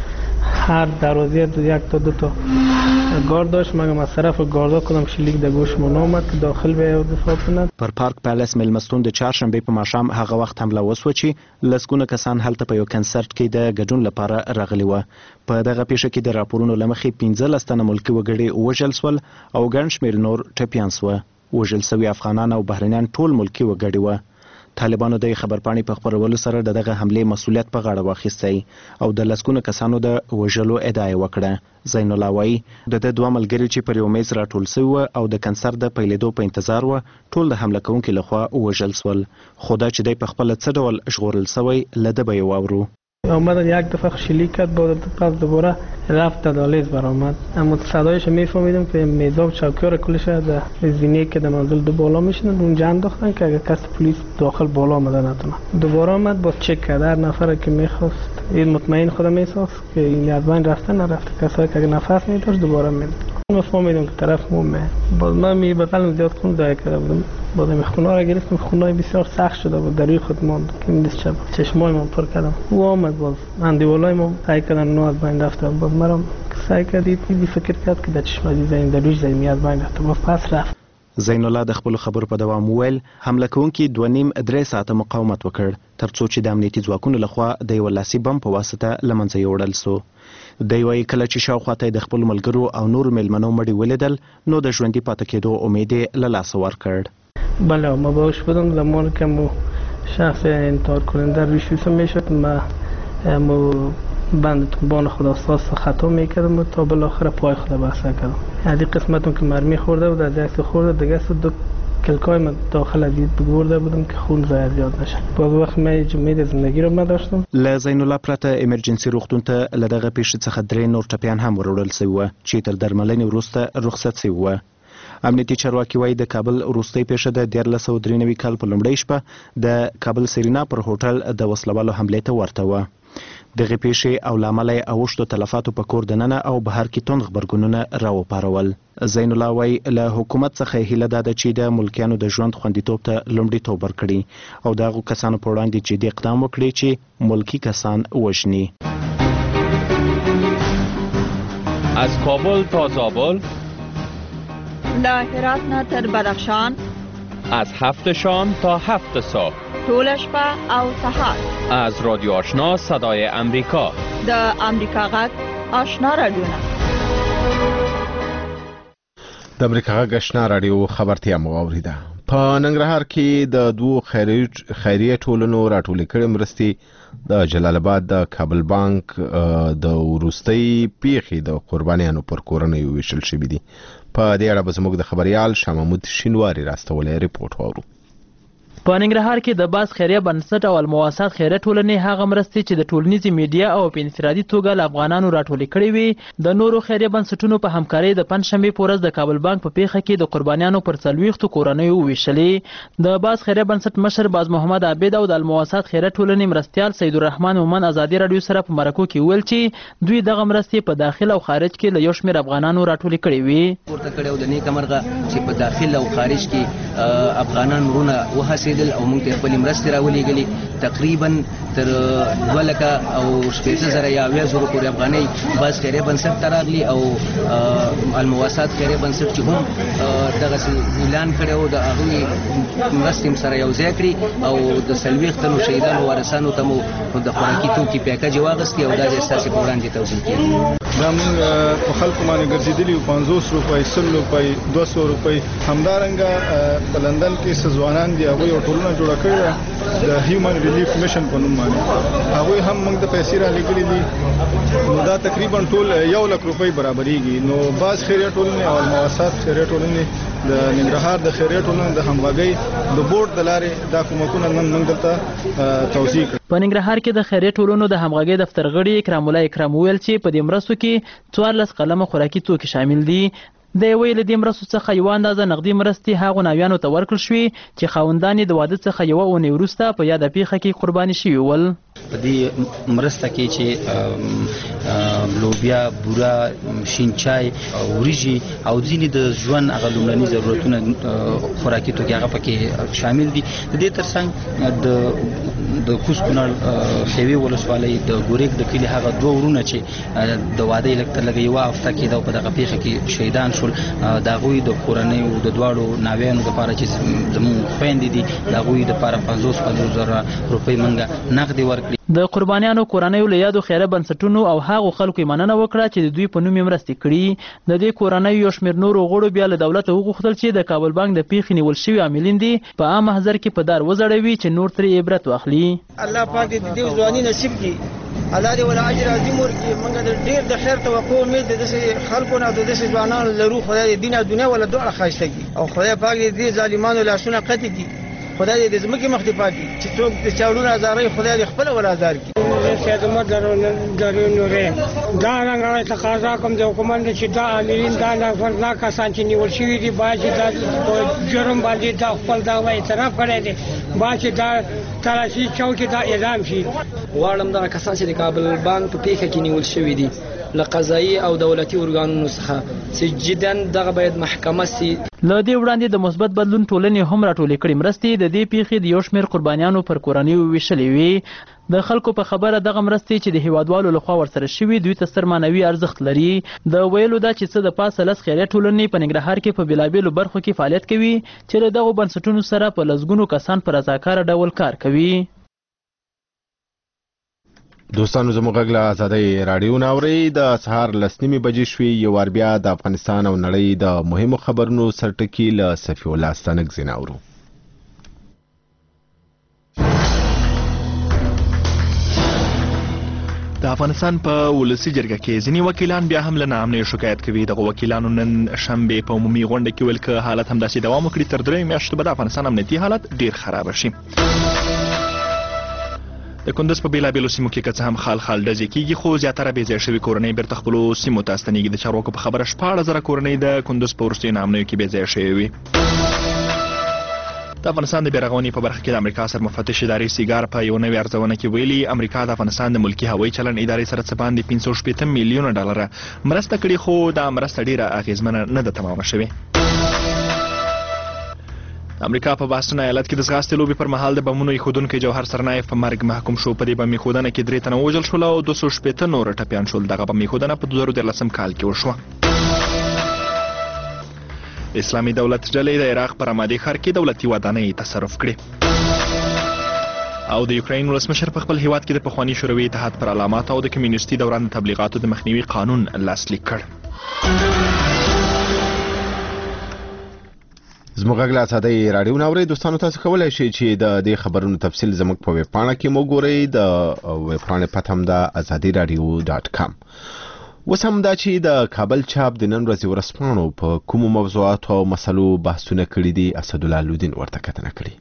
هر دروازه 1 تا 2 تا گارد داشت، مگم از طرف گاردا کدام شلیک د گوش مون اومد که داخل به دفاع کنند.
پر پارک پیلس میلمستون د چهارشنبې په ماښام هغه وخت حمله وسوه چې لسګونه کسان هلته په یو کنسرت کې د ګډون لپاره راغلي وو. په دغه پیښه کې د راپورونو له مخې 15 تنه ملکي وګړي وژل شول او ګڼ شمېر نور ټپیان سوه. وژل سوي افغانان او بهرنیان ټول ملکي وګړي وو. طالبانو د خبرپاڼې په خپرولو سره دغه حملې مسؤلیت په غاړه واخیستی او د لسګونو کسانو د وژلو ادعا وکړه. زین الله وایي د 2 ملګري چې پر یو میز راټول سوي او د کنسرت د پیلېدو په انتظار و ټول د حمله کوونکي لخوا وژل شول. خو دا چې دی په خپله څه ډول ژغورل سوی له ده به یې واورو.
آمد یک دفعه شلیک کرد، بعد پس دوباره رفت دالیز برآمد. اما صدایش میفهمیدم که میزا و چوکی‌ها کلش در زینه که در منزل دو بالا میشنن اونجا انداختن که اگر کس پلیس داخل بالا آمده نتونه. دوباره آمد با چک کرد هر نفر که میخواست این مطمئن خودم احساس که این از بین رفته نرفته. کسایی که نفس می‌داشت دوباره میاد. اون فهمیدم که طرف مومه. باز من می بغلم زیاد خون دای کرده بودم. بعد خونه را گرفتم، خونای بسیار سخت شده بود در روی خود ماند که نیست شب چشمای من پر کردم. او آمد باز من دیوالای ما سعی کردن نو از بین رفته. باز مرا سعی کردید فکر کرد که د چشمای زین د روی زین میاد بین رفته. باز پس رفت.
زین الله د خپل خبرو په دوام وویل حمله کوونکي 2.5-3 ساعته مقاومت وکړ ترڅو چې د امنیتي ځواکونو لخوا د یو لاسي بم په واسطه له منځه یوړل سو. دی وايي کله چې شاوخوا ته د خپل ملګرو او نور میلمنو مړي ولیدل نو د ژوندي پاتې کېدو امید یې له لاسه ورکړ.
بله ما باش بودم زمان که مو شخص انتحار کننده روی شوسه میشد ما بند بان خدا ساز خطا میکردم تا بالاخره پای خدا بسته کردم. یعنی قسمتون که مرمی خورده بود از یک خورده دیگه دو کلکای من داخل از دید بگورده بودم که خون زیاد نشه. باز وقت من امید زندگی رو داشتم.
له زین الله پرته ایمرجنسي روغتون ته له دغه پیښې څخه 3 نور ټپیان هم وروړل شوي وو چې تر درملنې وروسته رخصت شوي وو. امنیتي چارواکي وایي د کابل وروستۍ پیښه د 1993 کال په لومړۍ شپه د کابل سرینا پر هوټل د وسلوالو حملې ته ورته وه. دغه پیښې او لامل یې اوښتو تلفاتو په کور دننه او بهر کې توند غبرګونونه راوپارول. زین الله وایي له حکومت څخه هیله ده چې د ملکیانو د ژوند خوندیتوب ته لومړیتوب ورکړي او د هغو کسانو په وړاندې جدي اقدام وکړي چې ملکی کسان وژني.
از کابل تا زابل،
له هرات نه تر بدخشان،
از 7 شام تا 7 صبح،
طول شپه او سحر،
از رادیو آشنا صدای امریکا،
د امریکا غږ آشنا رادیوونه.
د امریکا غږ آشنا رادیو خبرتیا مو اوریده. په ننګرهار کې د دوه خیریه ټولنو راټولې کړې مرستې د جلال آباد د کابل بانک د وروستۍ پیښې د قربانیانو پر کورنیو ویشل شوي دي. په دې اړه به زموږ د خبريال شاه محمود شینواری راستولی ریپورت واورو.
په ننګرهار کې د باز خیریه بنسټ او المواسات خیریه ټولنې هغه مرستې چې د ټولنیزې میډیا او په انفرادي توګه له افغانانو راټولې کړې وي د نورو خیریه بنسټونو په همکارۍ د پنجشنبې په ورځ د کابل بانک په پیښه کې د قربانیانو پر 40 کورنیو وویشلې. د باز خیریه بنسټ مشر باز محمد عابد او د المواسات خیریه ټولنې مرستیال سید الرحمن مومن ازادي رادیو سره په مرکو کې ویل چې دوی دغه مرستې په داخل او خارج کې له یو شمېر افغانانو راټولې کړې وي.
ورته کړو د نیک مرغه چې په داخل او خارج کې افغانان ورونه وهڅېدل او موږ ته خپل مرستې راولېږلې تقریبا تر 2,000 یا 8,000 پورې افغانۍ باز خیریه بنسټ ته راغلي او المواسات خیریه بنسټ چې هم دغسې اعلان کړی و د هغوی مرستې هم سره یو ځای کړي او د 40 تنو شهیدانو وارثانو ته مو د خوراکي توکي پیکج یې واخیستې او دا د ستاسې په وړاندې توضیح کېږي.
دا موږ په خلکو باندې ګرځېدلي یو 50 روپۍ 100 روپۍ 200 روپۍ. همدارنګه په لندن کې څه ځوانان دي هغوی یو ټولنه جوړه کړې ده د هیومن ریلیف میشن په نوم باندې. هغوی هم موږ د پیسې رالېږلي دي نو دا تقریبا ټول 1,00,000 روپۍ برابرېږي. نو باز خیریه ټولنې او المواسات خیریه ټولنې د ننګرهار د خیریه ټولنې د همغږۍ د بورډ د لارې دا کومکونه نن موږ دلته توضیح کړو.
په ننګرهار کې د خیریه ټولنو د همغږۍ دفتر غړي اکرام الله اکرام ویل چې په دې مرستو کې 14 قلمه خوراکي توکي شامل دي. د یوې له دې مرستو څخه یوه اندازه نقدي مرستې هغو ناویانو ته ورکړل شوې چې خاوندان یې د واده څخه یوه اونۍ وروسته په یاده پیښه کې قرباني شوي ول.
په دې مرسته کې چې لوبیا، بوره، شین چای، وریجې او ځینې د ژوند هغه لومړني ضرورتونه خوراکي توکي هغه پکې شامل دي. د دې ترڅنګ د کوز کونړ خیوې ولسوالۍ د ګورېک د کلي هغه دوه ورونه چې د واده لږ تر لږه یوه هفته کېده او په دغه پیښه کې شهیدان شول د هغوی د کورنیو د دواړو ناویانو دپاره چې زموږ خویندې دي د هغوی دپاره 50,000 روپۍ موږ نغدې ورکړي.
د قربانیانو کورنیو له یادو خیریه بنسټونو او هغو خلکو مننه وکړه چې د دوی په نوم یې مرستې کړي. د دې کورنیو یو شمېر نورو غړو بیا له دولته وغوښتل چې د کابل بانک د پیښې نیول شوي عاملین دي په عام محضر کې په دار وځړوي چې نور ترې عبرت واخلي.
الله پاک دې د دې ځواني نصیب کړي، الله دې ولا اجر عظیم ورکړي. موږ د ډېر د خیر توقع امید د داسې خلکو نه د داسې ځوانانو لرو. خدای دې دین او دنیا ولا دواړه ښایسته کړي او خدای پاک دې ظالمانو لاسونه قطع کړي. خدای دې زموږ مخ ته پاتې چې څوک د چاړو ازاري خدای دې خپل ول ازار کړي.
خدمت درونوره دا رنګه تقاضا کوم د حکومت چې دا امرین دا نفرنا کسان چې نیول شوی دي باید دا جرم باندې دا خپل دا اعتراف کړی دی باید دا تلاشي چوکي دا اعلام شي.
غواړم دا کسان چې د کابل بانک په پیښه کې نیول شوی دي له قضایي او دولتي ارګانونو څخه چې جداً دغه باید محکمه سي.
له دې وړاندې د مثبت بدلون ټولنې هم راټولې کړې مرستې د دې پیښې د یو شمېر قربانیانو پر کورنیو ویشلې وي. د خلکو په خبره دغه مرستې چې د هیوادوالو لخوا ورسره شوي دوی ته ستر معنوي ارزښت لري. د ویلو دا چې څه د پاسه لس خیریه ټولنې په ننګرهار کې په بېلابېلو برخو کې فعالیت کوي چې له دغو بنسټونو سره په لسګونو کسان په رضاکاره ډول کار کوي.
دوستانو زموږ غږ له ازادۍ راډیو نه اورئ. د سهار 10:30 بجې شوې. یو وار بیا د افغانستان او نړۍ د مهمو خبرونو سرټکي له صفي الله ستانکزي نه اورو.
د افغانستان په ولسي جرګه کې ځینې وکیلان بیا هم له ناامنۍ شکایت کوي. دغه وکیلانو نن شنبې په عمومي غونډه کې ویل که حالت همداسې دوام وکړي تر 3 میاشتو به د افغانستان امنیتي حالت ډیر خراب شي. د کندز په بیلابیلو سیمو کې که څه هم خال ډزې کېږي خو زیاتره بې ځای شوي کورنۍ بیرته خپلو سیمو ته ستنېږي. د چارواکو په خبره 14,000 کورنۍ د کندز په وروستیو ناامنیو کې بې ځای شوې وي. د افغانستان د بیرغونې په برخه کې د امریکا سرمفتش ادارې سیګار په یو نوې ارزونه کې ویلي امریکا د افغانستان د ملکي هوایي چلن ادارې سره څه باندې 560 میلیونه ډالر مرسته کړې خو دا مرسته ډیره اغیزمنه نه ده تمامه شوې. امریکا په باستون ایالت کې د ځغاستې لوبې پر مهال د بمونو ایښودونکی جوهر سرنایف په مرګ محکوم شو. په دې بم ایښودنه کې 3 تنه ووژل شول او 260 نور ټپیان شول. دغه بم ایښودنه په 2013 کال کې وشوه. اسلامي دولت ډلې د عراق پر رمادي ښار کې دولتي ودانۍ تصرف کړې. او د یوکرين ولسمشر په خپل هیواد کې د پخواني شوروي اتحاد پر علامات او د کمیونستي دوران د تبلیغاتو د مخنیوي قانون لاسلیک کړ.
زموږ غږ له ازادۍ راډیو نه اورئ. دوستانو تاسو کولی شئ چې د دې خبرونو تفصیل زموږ په ویب پاڼه کې مو ګورئ. د ویب پاڼې پته هم ده azadiradio.com. اوس هم دا چې د کابل چاپ د نن ورځې ورځپاڼو په کومو موضوعاتو او مسلو بحثونه کړي دي اسدالله لودین ورته کتنه کړې.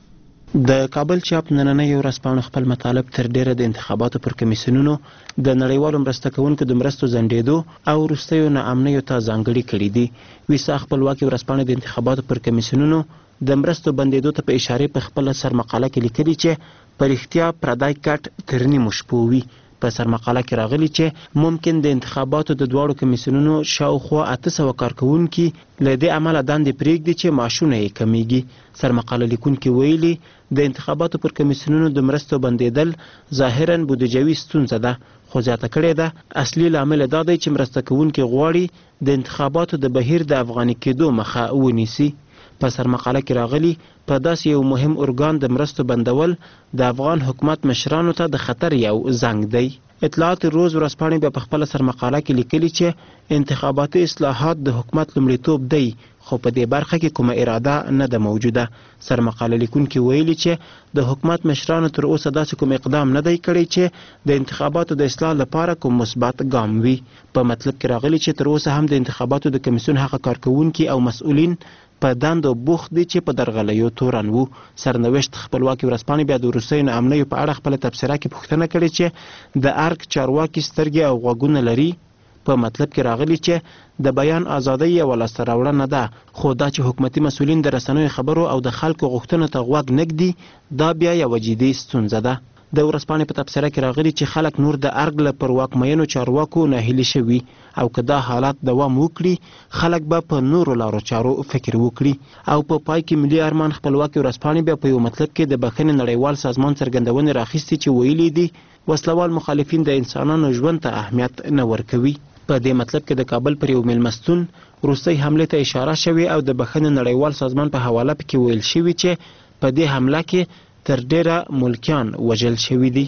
د کابل چاپ نننۍ ورځپاڼو خپل مطالب تر ډیره د انتخاباتو پر کمیسیونونو د نړیوالو مرسته کوونکو د مرستو ځنډېدو او وروستیو ناامنیو ته ځانګړي کړي دي. ویسا خپلواکي ورځپاڼې د انتخاباتو پر کمیسیونونو د مرستو بندېدو ته په اشاره په خپل سرمقاله کې لیکلي چې په رښتیا پردی کټ تر نیمو شپو وي. په سرمقاله کې راغلي چې ممکن د انتخاباتو د دواړو کمیسیونونو شاوخوا 800 کارکوونکي له دې امله دندې پرېږدي چې معاشونه یې کمیږي. سرمقاله لیکونکي ویلي د انتخاباتو پر کمیسیونونو د مرستو بندېدل ظاهرا بودیجوي ستونزه ده خو زیاته کړې ده اصلي لامل دا دی چې مرسته کوونکي غواړي د انتخاباتو د بهیر د افغاني کېدو مخه ونیسي. په سرمقاله کې راغلي په داسې یو مهم ارګان د مرستو بندول د افغان حکومت مشرانو ته د خطر یو زنګ دی. اطلاعات روز ورځپاڼې بیا په خپله سرمقاله کې لیکلي چې انتخاباتي اصلاحات د حکومت لومړیتوب دی خو په دې برخه کې کومه اراده نه ده موجوده. سرمقاله لیکونکي ویلي چې د حکومت مشرانو تر اوسه داسې کوم اقدام نه دی کړی چې د انتخاباتو د اصلاح لپاره کوم مثبت ګام وي. په مطلب کې راغلي چې تر اوسه هم د انتخاباتو د کمیسیون هغه کارکوونکي او مسؤلین په دندو بوخت دي چې په درغلیو تورن وو. سرنوشت خپلواکي ورځپاڼې بیا د وروستیو ناامنیو په اړه خپله تبصره کې پوښتنه کړې چې د ارګ چارواکي سترګې او غوږونه لري. په مطلب کې راغلي چې د بیان ازادۍ یوه لاسته راوړنه ده خو دا چې حکومتي مسؤلین د رسنیو خبرو او د خلکو غوښتنو ته غوږ نږدي دا بیا یوه جدي ستونزه ده. د ورځپاڼې په تبصره کې راغلي چې خلک نور د ارګ له پر واکمینو چارواکو ناهیلي شوي او که دا حالات دوام وکړي خلک به په نورو لارو چارو فکر وکړي. او په پای کې ملي ارمان خپلواکي ورځپاڼې بیا په یو مطلب کې د بخښنې نړیوال سازمان څرګندونې راخیستې چې ویلي دي وسلوال مخالفین د انسانانو ژوند ته اهمیت نه ورکوي. په دې مطلب کې د کابل پر یو میلمستون وروستۍ حملې ته اشاره شوې او د بخښنې نړیوال سازمان په حواله کې ویل شوي چې په دې حمله کې تر ډیره ملکیان وژل شوي دي.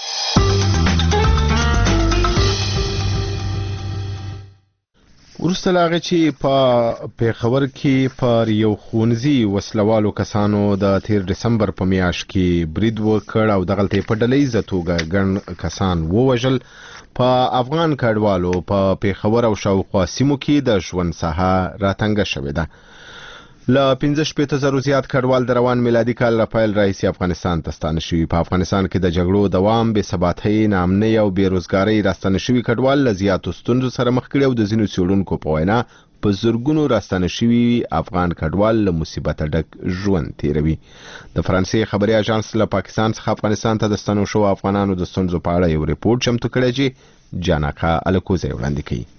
وروسته له هغې چې په پېښور کې پر یو ښوونځي وسلوالو کسانو د تیر ډسمبر په میاشت کې برید وکړ او دغلته یې په ډلهییزه توګه ګڼ کسان ووژل. په افغان کډوالو په پېښور او شاوخوا سیمو کې د ژوند ساحه راتنګه شوې ده. له 15,000 زیات کډوال د روان میلادي کال راپیل راهیسې افغانستان ته ستانه شوي. په افغانستان کې د جګړو دوام، بې ثباتۍ، ناامنۍ او بېروزګارۍ راستانه شوي کډوال له زیاتو ستونزو سره مخ کړي او د ځینو څېړونکو په وینا په زرګونو راستانه شوي افغان کډوال له مصیبته ډک ژوند تیروي. د فرانسې خبري اژانس له پاکستان څخه افغانستان ته د ستنو شوو افغانانو د ستونزو په اړه یو ریپورت چمتو کړی چې جانکا الکوزی وړاندې کوي.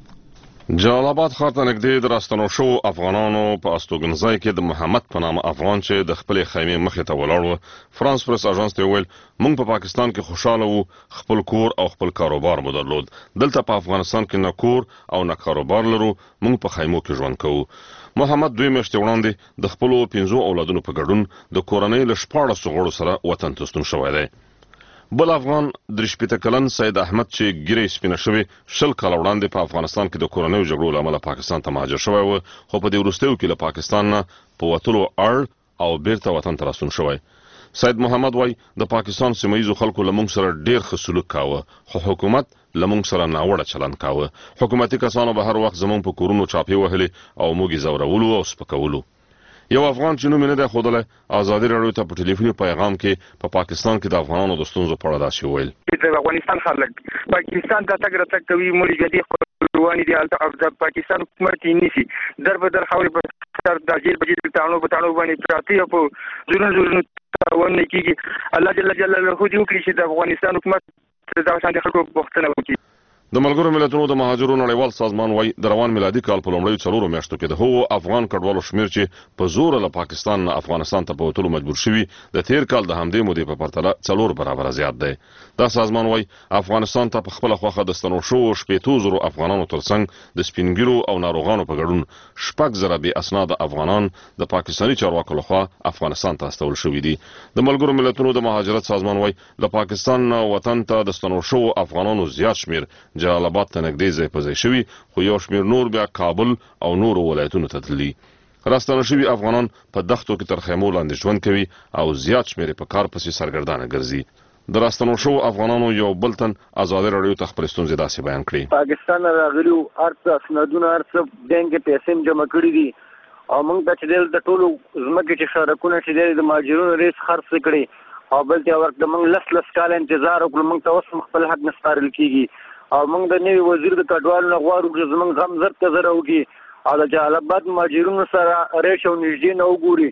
جلال آباد ښار ته نږدې د راستنو شوو افغانانو په استوګنځای کې د محمد په نامه افغان چې د خپلې خیمې مخې ته ولاړ و فرانس پرس اژانس ته وویل موږ په پاکستان کې خوشاله وو، خپل کور او خپل کاروبار مو درلود. دلته په افغانستان کې نه کور او نه کاروبار لرو، موږ په خیمو کې ژوند کوو. محمد 2 میاشتې وړاندې د خپلو 5 اولادونو په ګډون د کورنۍ له 14 غړو سره وطن ته ستون شوی دی. بل افغان 63 کلن سید احمد چې ګیرې سپینه شوې 20 کاله وړاندې په افغانستان کې د کورنیو جګړو له امله پاکستان ته مهاجر شوی و، خو په دې وروستیو کې له پاکستان نه په وتلو اړ او بیرته وطن ته راستون شوی. سید محمد وای د پاکستان سیمه ییزو خلکو له موږ سره ډیر ښه سلوک کاوه، خو حکومت له موږ سره ناوړه چلند کاوه. حکومتي کسانو به هر وخت زموږ په کورونو چاپې وهلې او موږ یې ځورولو او سپکولو. یو افغان چې نوم یې نه دی ښودلی ازادي راډیو ته په ټلیفوني پیغام کې په پاکستان کې د افغانانو د ستونزو په اړه داسې وویل.
د افغانستان خلک پاکستان ته تګ راتګ کوي، مړي جدي خپلوانې دي هلته او د پاکستان حکومت یې نیسي، در په در خاورې په سر د جیل په جیل تاڼو په تاڼو باندې پراته او په زورونو تاوان کېږي. الله جل جلاله دې وکړي چې د افغانستان حکومت دغه شان خلکو پوښتنه وکړي.
د ملګرو ملتونو د مهاجرو نړیوال سازمان وای د روان میلادي کال په لومړیو 4 میاشتو کې د هغو افغان کډوالو شمیر چې په زور له پاکستان نه افغانستان ته په وتلو مجبور شوي د تیر کال د همدې مودې په پرتله 4 برابره زیات دی. دا سازمان وای افغانستان ته په خپل خوخه د ستنو شوو 15,000 افغانانو ترڅنګ د سپینګیرو او ناروغانو په ګډون 6,000 بې اسناد افغانان د پاکستاني چارواکو لخوا افغانستان ته استول شوي دي. د ملګرو ملتونو د مهاجرت سازمان وای له پاکستان وطن ته د ستنو شوو افغانانو زیات شمیر جلال آباد ته نږدې ځای په ځای شوي، خو یو شمیر نور بیا کابل او نورو ولایتونو ته تللي. راستانه شوي افغانان په دښتو کې تر خیمو لاندې ژوند کوي او زیات شمیر په کار پسې سرګردانه ګرځي. د راستانو شوو افغانانو یو بل تن ازادي راډیو ته خپلې ستونزې داسې بیان کړې.
پاکستان راغلي ارڅ اسنادونه ارڅ بانک پیسې جمع کړي دي او موږ ته چې د ټولو ځمکې چې سړکونه چې د مهاجرونو ریس خرڅ کړي او بل ته ورته موږ لس کال انتظار وکړو، موږ ته اوس خپل حق نه سپارل کیږي او موږ د نوي وزیر د کډوالو نه غواړو چې زموږ غم زر ته زر وکړي او د جلال آباد مهاجرونو سره ریش او نږدې نه وګوري.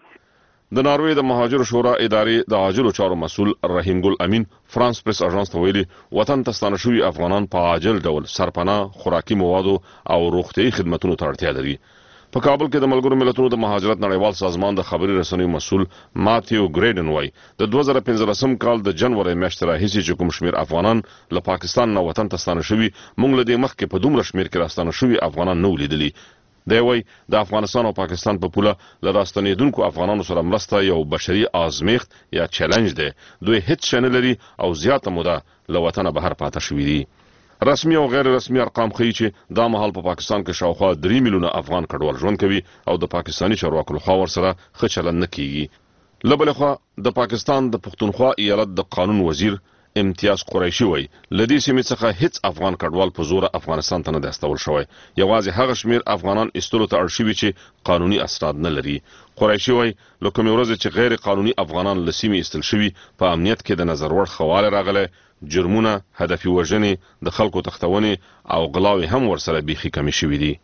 د ناروې د مهاجرو شورا ادارې د عاجلو چارو مسؤل رحیم ګل امین فرانس پرس اژانس ته ویلي وطن ته ستانه شوي افغانان په عاجل ډول سرپناه، خوراکي موادو او روغتیايي خدمتونو ته اړتیا لري. په کابل کې د ملګرو ملتونو د مهاجرت نړیوال سازمان د خبري رسنیو مسؤل ماتیو ګریډن وای د 2015 کال د جنوري میاشتې راهیسې چې کوم شمیر افغانان له پاکستان نه وطن ته ستانه شوي موږ له دې مخکې په دومره شمیر کې راستانه شوي افغانان نه ولیدلي. دی وای د افغانستان او پاکستان په پوله له راستنېدونکو افغانانو سره مرسته یو بشري آزمېښت یا چیلنج دی. دوی هیڅ شی نه لري او زیاته موده له وطنه بهر پاتې شوي دي. رسمي او غیر رسمي ارقام ښیي چې دا مهال په پاکستان کې شاوخوا 3 میلیونه افغان کډوال ژوند کوي او د پاکستاني چارواکو لخوا ورسره ښه چلند نه کیږي. له بلې خوا د پاکستان د پښتونخوا ایالت د قانون وزیر امتیاز قریشي وای له دې سیمې څخه هیڅ افغان کډوال په زور افغانستان ته نه دی استول شوی، یوازې هغه شمیر افغانان ایستلو ته اړ شوي چې قانوني اسناد نه لري. قریشي وای له کومې ورځې چې غیر قانوني افغانان له سیمې ایستل شوي په امنیت کې د نظر وړ خواله راغلی، جرمونه، هدفي وژنې، د خلکو تښتونې او غلاوې هم ورسره بیخي کمې شوي دي.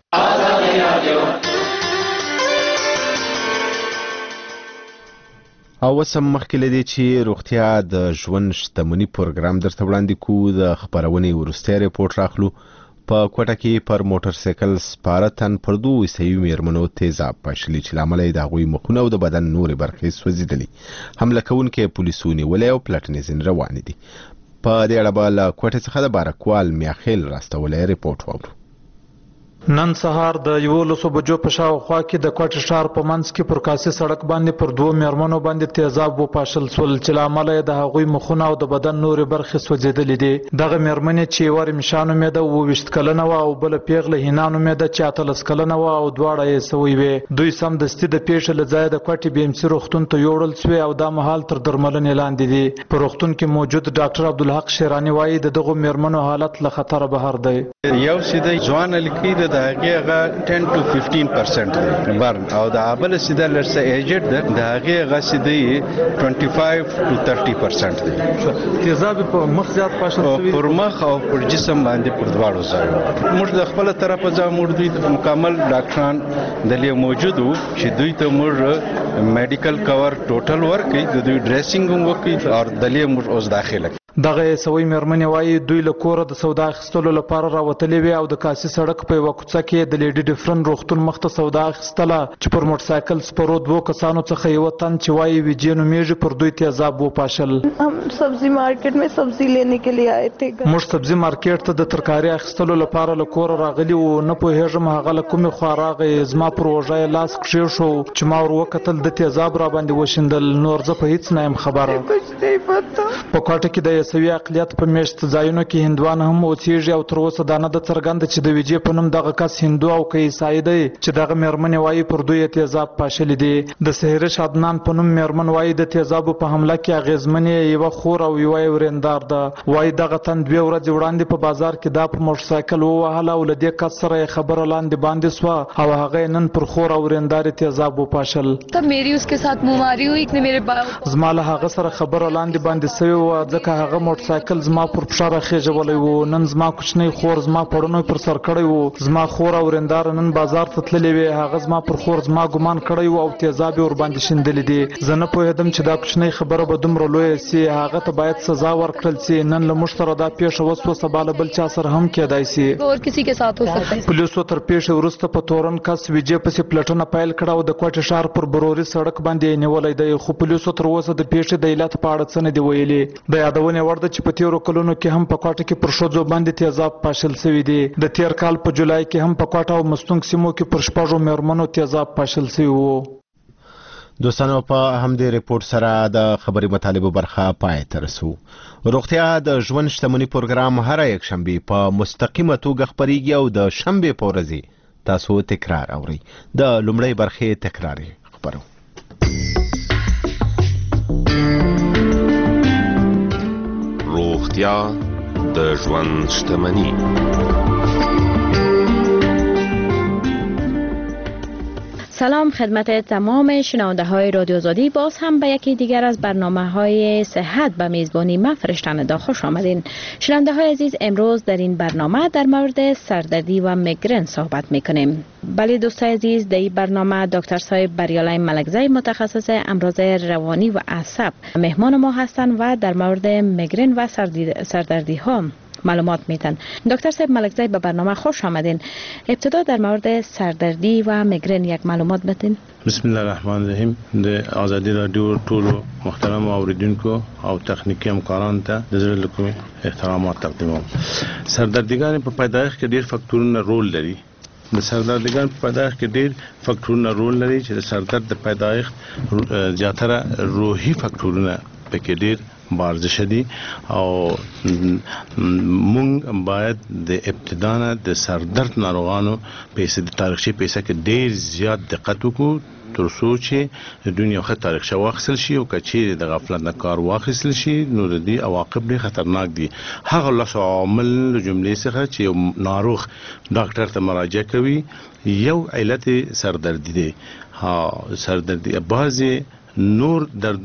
او وسم مخکې لدی چې روغتیا د ژوند شتمنۍ پروګرام درته وړاندې کوو. د خبرونې وروستی ریپورت راخلو. په کوټه کې پر موټر سایکل سپاره تن پر 2 عیسوي میرمنو تیزاب پاشلي چې لامل یې د هغوی مخونه او د بدن نورې برخې سوځېدلي. حمله کوونکي پولیسو نیولي او پلټنې روانې دي. په دې اړه به له کوټې څخه د بارکوال میاخیل راستولی ریپورت واورو.
نن سهار د 11 بجو په شاوخوا کې د کوټ ښار په منځ کې پر کاسي سړک باندې پر 2 میرمنو باندې تیزاب وپاشل سول چې لامل یې د هغوی مخونه او د بدن نورې برخې سوځېدلې دي. دغه میرمنې چې ور مشانو مې د 22 کلنه و او بل پیغله هینانو مې د 43 کلنه و او دواړه یې سوي وي. دوی سم دستي د پیښې له ځای د کوټې بي ام سي روغتون ته یوړل سوي او دا مهال تر درملنې لاندې دي. په روغتون کې موجود ډاکټر عبدالحق شیرانی وایي دغه میرمنو حالت له خطر بهر دی.
یو سیده ځوان لیکي د
د هغه 10 to 15% دی برن او د بل سیده لرسه ایجډ ده د هغه سیده 25 to 30% دی.
تیزاب په مخ زیات پاشل شوی
پر مخ او پر جسم باندې پر دواړو ځایو. موږ د خپل طرفه ځو موږ دوی مکمل ډاکټران دلته موجود وو چې دوی ته موږ میډیکل کور ټوټل ورکړي د دوی ډریسینګ هم وکړي او دلته موږ اوس داخله.
دغه سوي مېرمنې وایي دوی له کوره د سودا اخیستلو لپاره راوتلې وي او د کاسي سړک په یوه کوڅه کې د لیډي ډیفرن روغتون مخ ته سودا اخیستله چې پر موټرسایکل سپرو 2 کسانو څخه یو تن چې وایي ویجې نومیږي پر دوی تیزاب وپاشل.
हम सब्जी मार्केट में सब्जी लेने के लिए आए थे.
موږ سبزي مارکیټ ته د ترکاري اخیستلو لپاره له کوره راغلي وو. نه پوهېږم هغه له کومې خوا راغی. زما پر اوږه یې لاس کښېښو چې ما ور وکتل د تیزاب را باندې وشیندل. نور زه په هیڅ نه یم خبره. په کوټه کې د یسوي اقلیت په میشت ځایونو کې هندوان هم اوسېږي او تر اوسه دا نه ده څرګنده چې د ویجې په نوم دغه کس هندو او که عیسائی دی چې دغه مېرمنې وایي پر دوی تیزاب پاشلی دی. د سهرش عدنان په نوم مېرمن وایي د تیزابو په حمله کې اغېزمنې یوه خور او یوه یې ورېندار ده. وایي دغه تن 2 ورځې وړاندې په بازار کې دا په موټرسایکل ووهله او له دې کس سره یې خبره لاندې باندې سوه او هغه یې نن پر خور او ورېندارې تیزاب وپاشل.
تب میری उसके साथ मुमारी हुई कि मेरे
زما له هغه سره خبره لاندې باندې سوې وه ځکه هغه موټرسایکل زما پر پښه راخېژولی و. نن زما کوچنی خور زما پړونی پر سر کړی و. زما خور او ورېنداره نن بازار ته تللې وې. هغه زما پر خور زما ګمان کړی و او تیزاب یې ورباندې شیندلي دي. زه نه پوهېدم چې دا کوچنۍ خبره به دومره لویه سي. هغه ته باید سزا ورکړل سي. نن له موږ سره دا پیښه وسوه سبا له بل چا سره هم کېدای سي. پولیسو تر پیښې وروسته په تورن کس ویجې پسې پلټنه پیل کړه او د کوټې ښار پر بروري سړک باندې یې نیولی دی. خو پولیسو تر اوسه د پیښې د علت په اړه څه نه دي ویلي. د یادونې وړ ده چې په تېرو کلونو کې هم په کوټه کې پر ښځو باندې تیزاب پاشل شوي دي. د تېر کال په جولای کې هم په کوټه او مستونګ سیمو کې پر 6 مېرمنو تیزاب پاشل شوي وو.
دوستانو په همدې ریپورت سره د خبري مطالبو برخه پای ته رسو. روغتیا د ژوند شتمنۍ پروګرام هر یک شنبه په مستقیمه توګه خبريږي او د شنبه په ورځ تاسو تکرار اورئ. د لومړی برخه تکرار خبرو.
روغتیا د ژوند شتمنۍ.
سلام خدمت تمام شنونده های رادیو آزادی. باز هم به یکی دیگر از برنامه های صحت به میزبانی ما فرشتنده خوش آمدین. شنونده های عزیز، امروز در این برنامه در مورد سردردی و میگرن صحبت میکنیم. بله دوستای عزیز، در این برنامه دکتر صاحب بریالای ملکزی متخصص امراض روانی و عصب مهمان ما هستند و در مورد میگرن و سردردی ها معلومات میتن. دکتر صاحب ملکزی به برنامه خوش آمدین. ابتدا در مورد سردردی و میگرن یک معلومات بدین.
بسم الله الرحمن الرحیم. د آزادی رادیو ټولو محترم اوریدونکو او تخنیکی همکارانو ته د زړه له کومې احترامات تقدیموم. سردردګان په پیدایښت کې ډیر فاکتورونه رول لري. د سردردګان په پیدایښت کې ډیر فاکتورونه رول لري چې د سردرد د پیدایښت زیاتره روحي فاکتورونه پکې ډیر بارز شدي او مونږ باید د ابتدا نه د سردرد ناروغانو په تاریخچه پیسه کې ډیر زیات دقت وکړو تر څو چې د دنیا خه تاریخچه واخیستل شي او کچې د غفلت نه کار واخیستل شي نو د دې عواقب ډیر خطرناک دي. هغه لس عوامل جملې څخه چې ناروغ ډاکټر ته مراجعه کوي یو علت سردردی دی. سردردی بعضی نور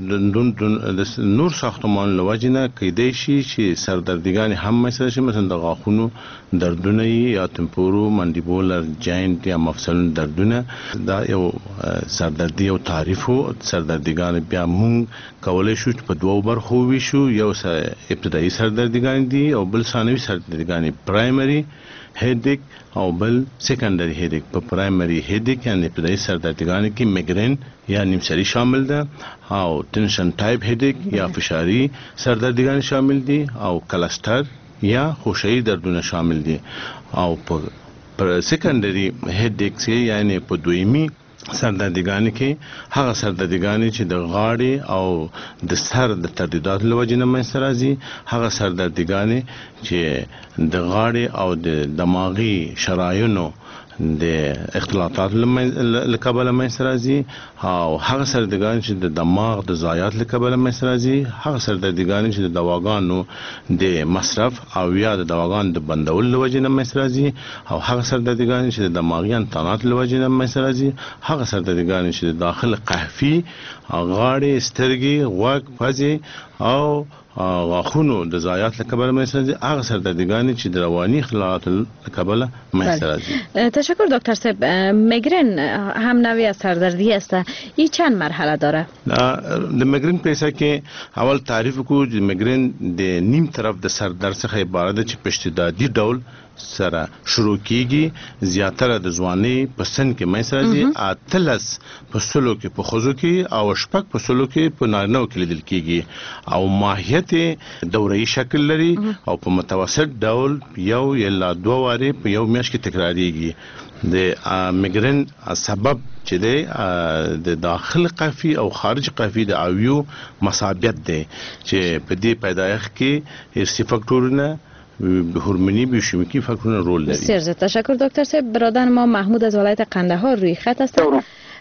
نور ساختمان لوجنه کېدای شي چې سردردګان هم مثلا شي، مثلا د غاښونو دردونه یا تمپورو مانډیبولر جاینټ یا مفصلونو دردونه. دا یو سردردي او تعریفو سردردګان بیا مونږ کولای شو په دوو برخو ویشو. یو ابتدایي سردردګان دي او بل ثانوي سردردګان، پرایمري هیډیک او بل سیکنډري هیډیک. په پرایمري هیډیک یعنی ابتدایي سردردګان کې میګرین یا نیمسری شامل ده او ټنشن ټایپ هیډیک یا فشاری سردردګان شامل دي او کلستر یا خوشی دردونه شامل دي. او په سیکنډري هیډیک یعنی په دویمي سردردګان کې هغه سردردګان چې د غاړې او د سر د تردیدات لوجې نه منځته راځي، هغه سردردګان چې د غاړې او د دماغي شرايونو د اختلاطات لکبل منځ راځي او هغه سردردګان چې د دماغ د ضایعات لکبل منځ راځي، هغه سردردګان چې د دواګانو د مصرف او یا د دواګانو د بندول لوجې نه منځ راځي، او هغه سردردګان چې د دماغي انتانات لوجې نه منځ راځي، هغه سردردګان چې د داخل قحفي، غاړې، سترګې، غوږ، پزې او غاښونو د ضایعات لکبل منځ راځي، هغه سردردګان چې د رواني اختلالات لکبل منځ راځي.
تشکر دکتر صاحب. میگرن هم نوعی از سردردی است، این چند مرحله داره؟
د میگرن پیسه کې اول تعریف کو، د میگرن د نیم طرف د سردرد څخه عبارت ده چې په اشتدادي ډول سره شروع کیږي، زیاتره د ځواني په سن کې منځ راځي، اتلس په سلو کې په ښځو کې او شپږ په سلو کې په نارینه‌و کې لیدل کیږي، او ماهیت دوره‌ای شکل لري او په متوسط ډول یو یا دوه وارې په یو میاشت کې تکراریږي. د میگرن سبب چې د داخل قحفي او خارج قحفي د اویو مصابیت دی چې په دې پیدایښت کې ارثي فاکتورونه، هورمونی بیوشیمیکی فاکتورونه رول لري.
بسیار زیاد تشکر دکتر صاحب. برادر ما محمود از ولایت قندهار روی خط هستند.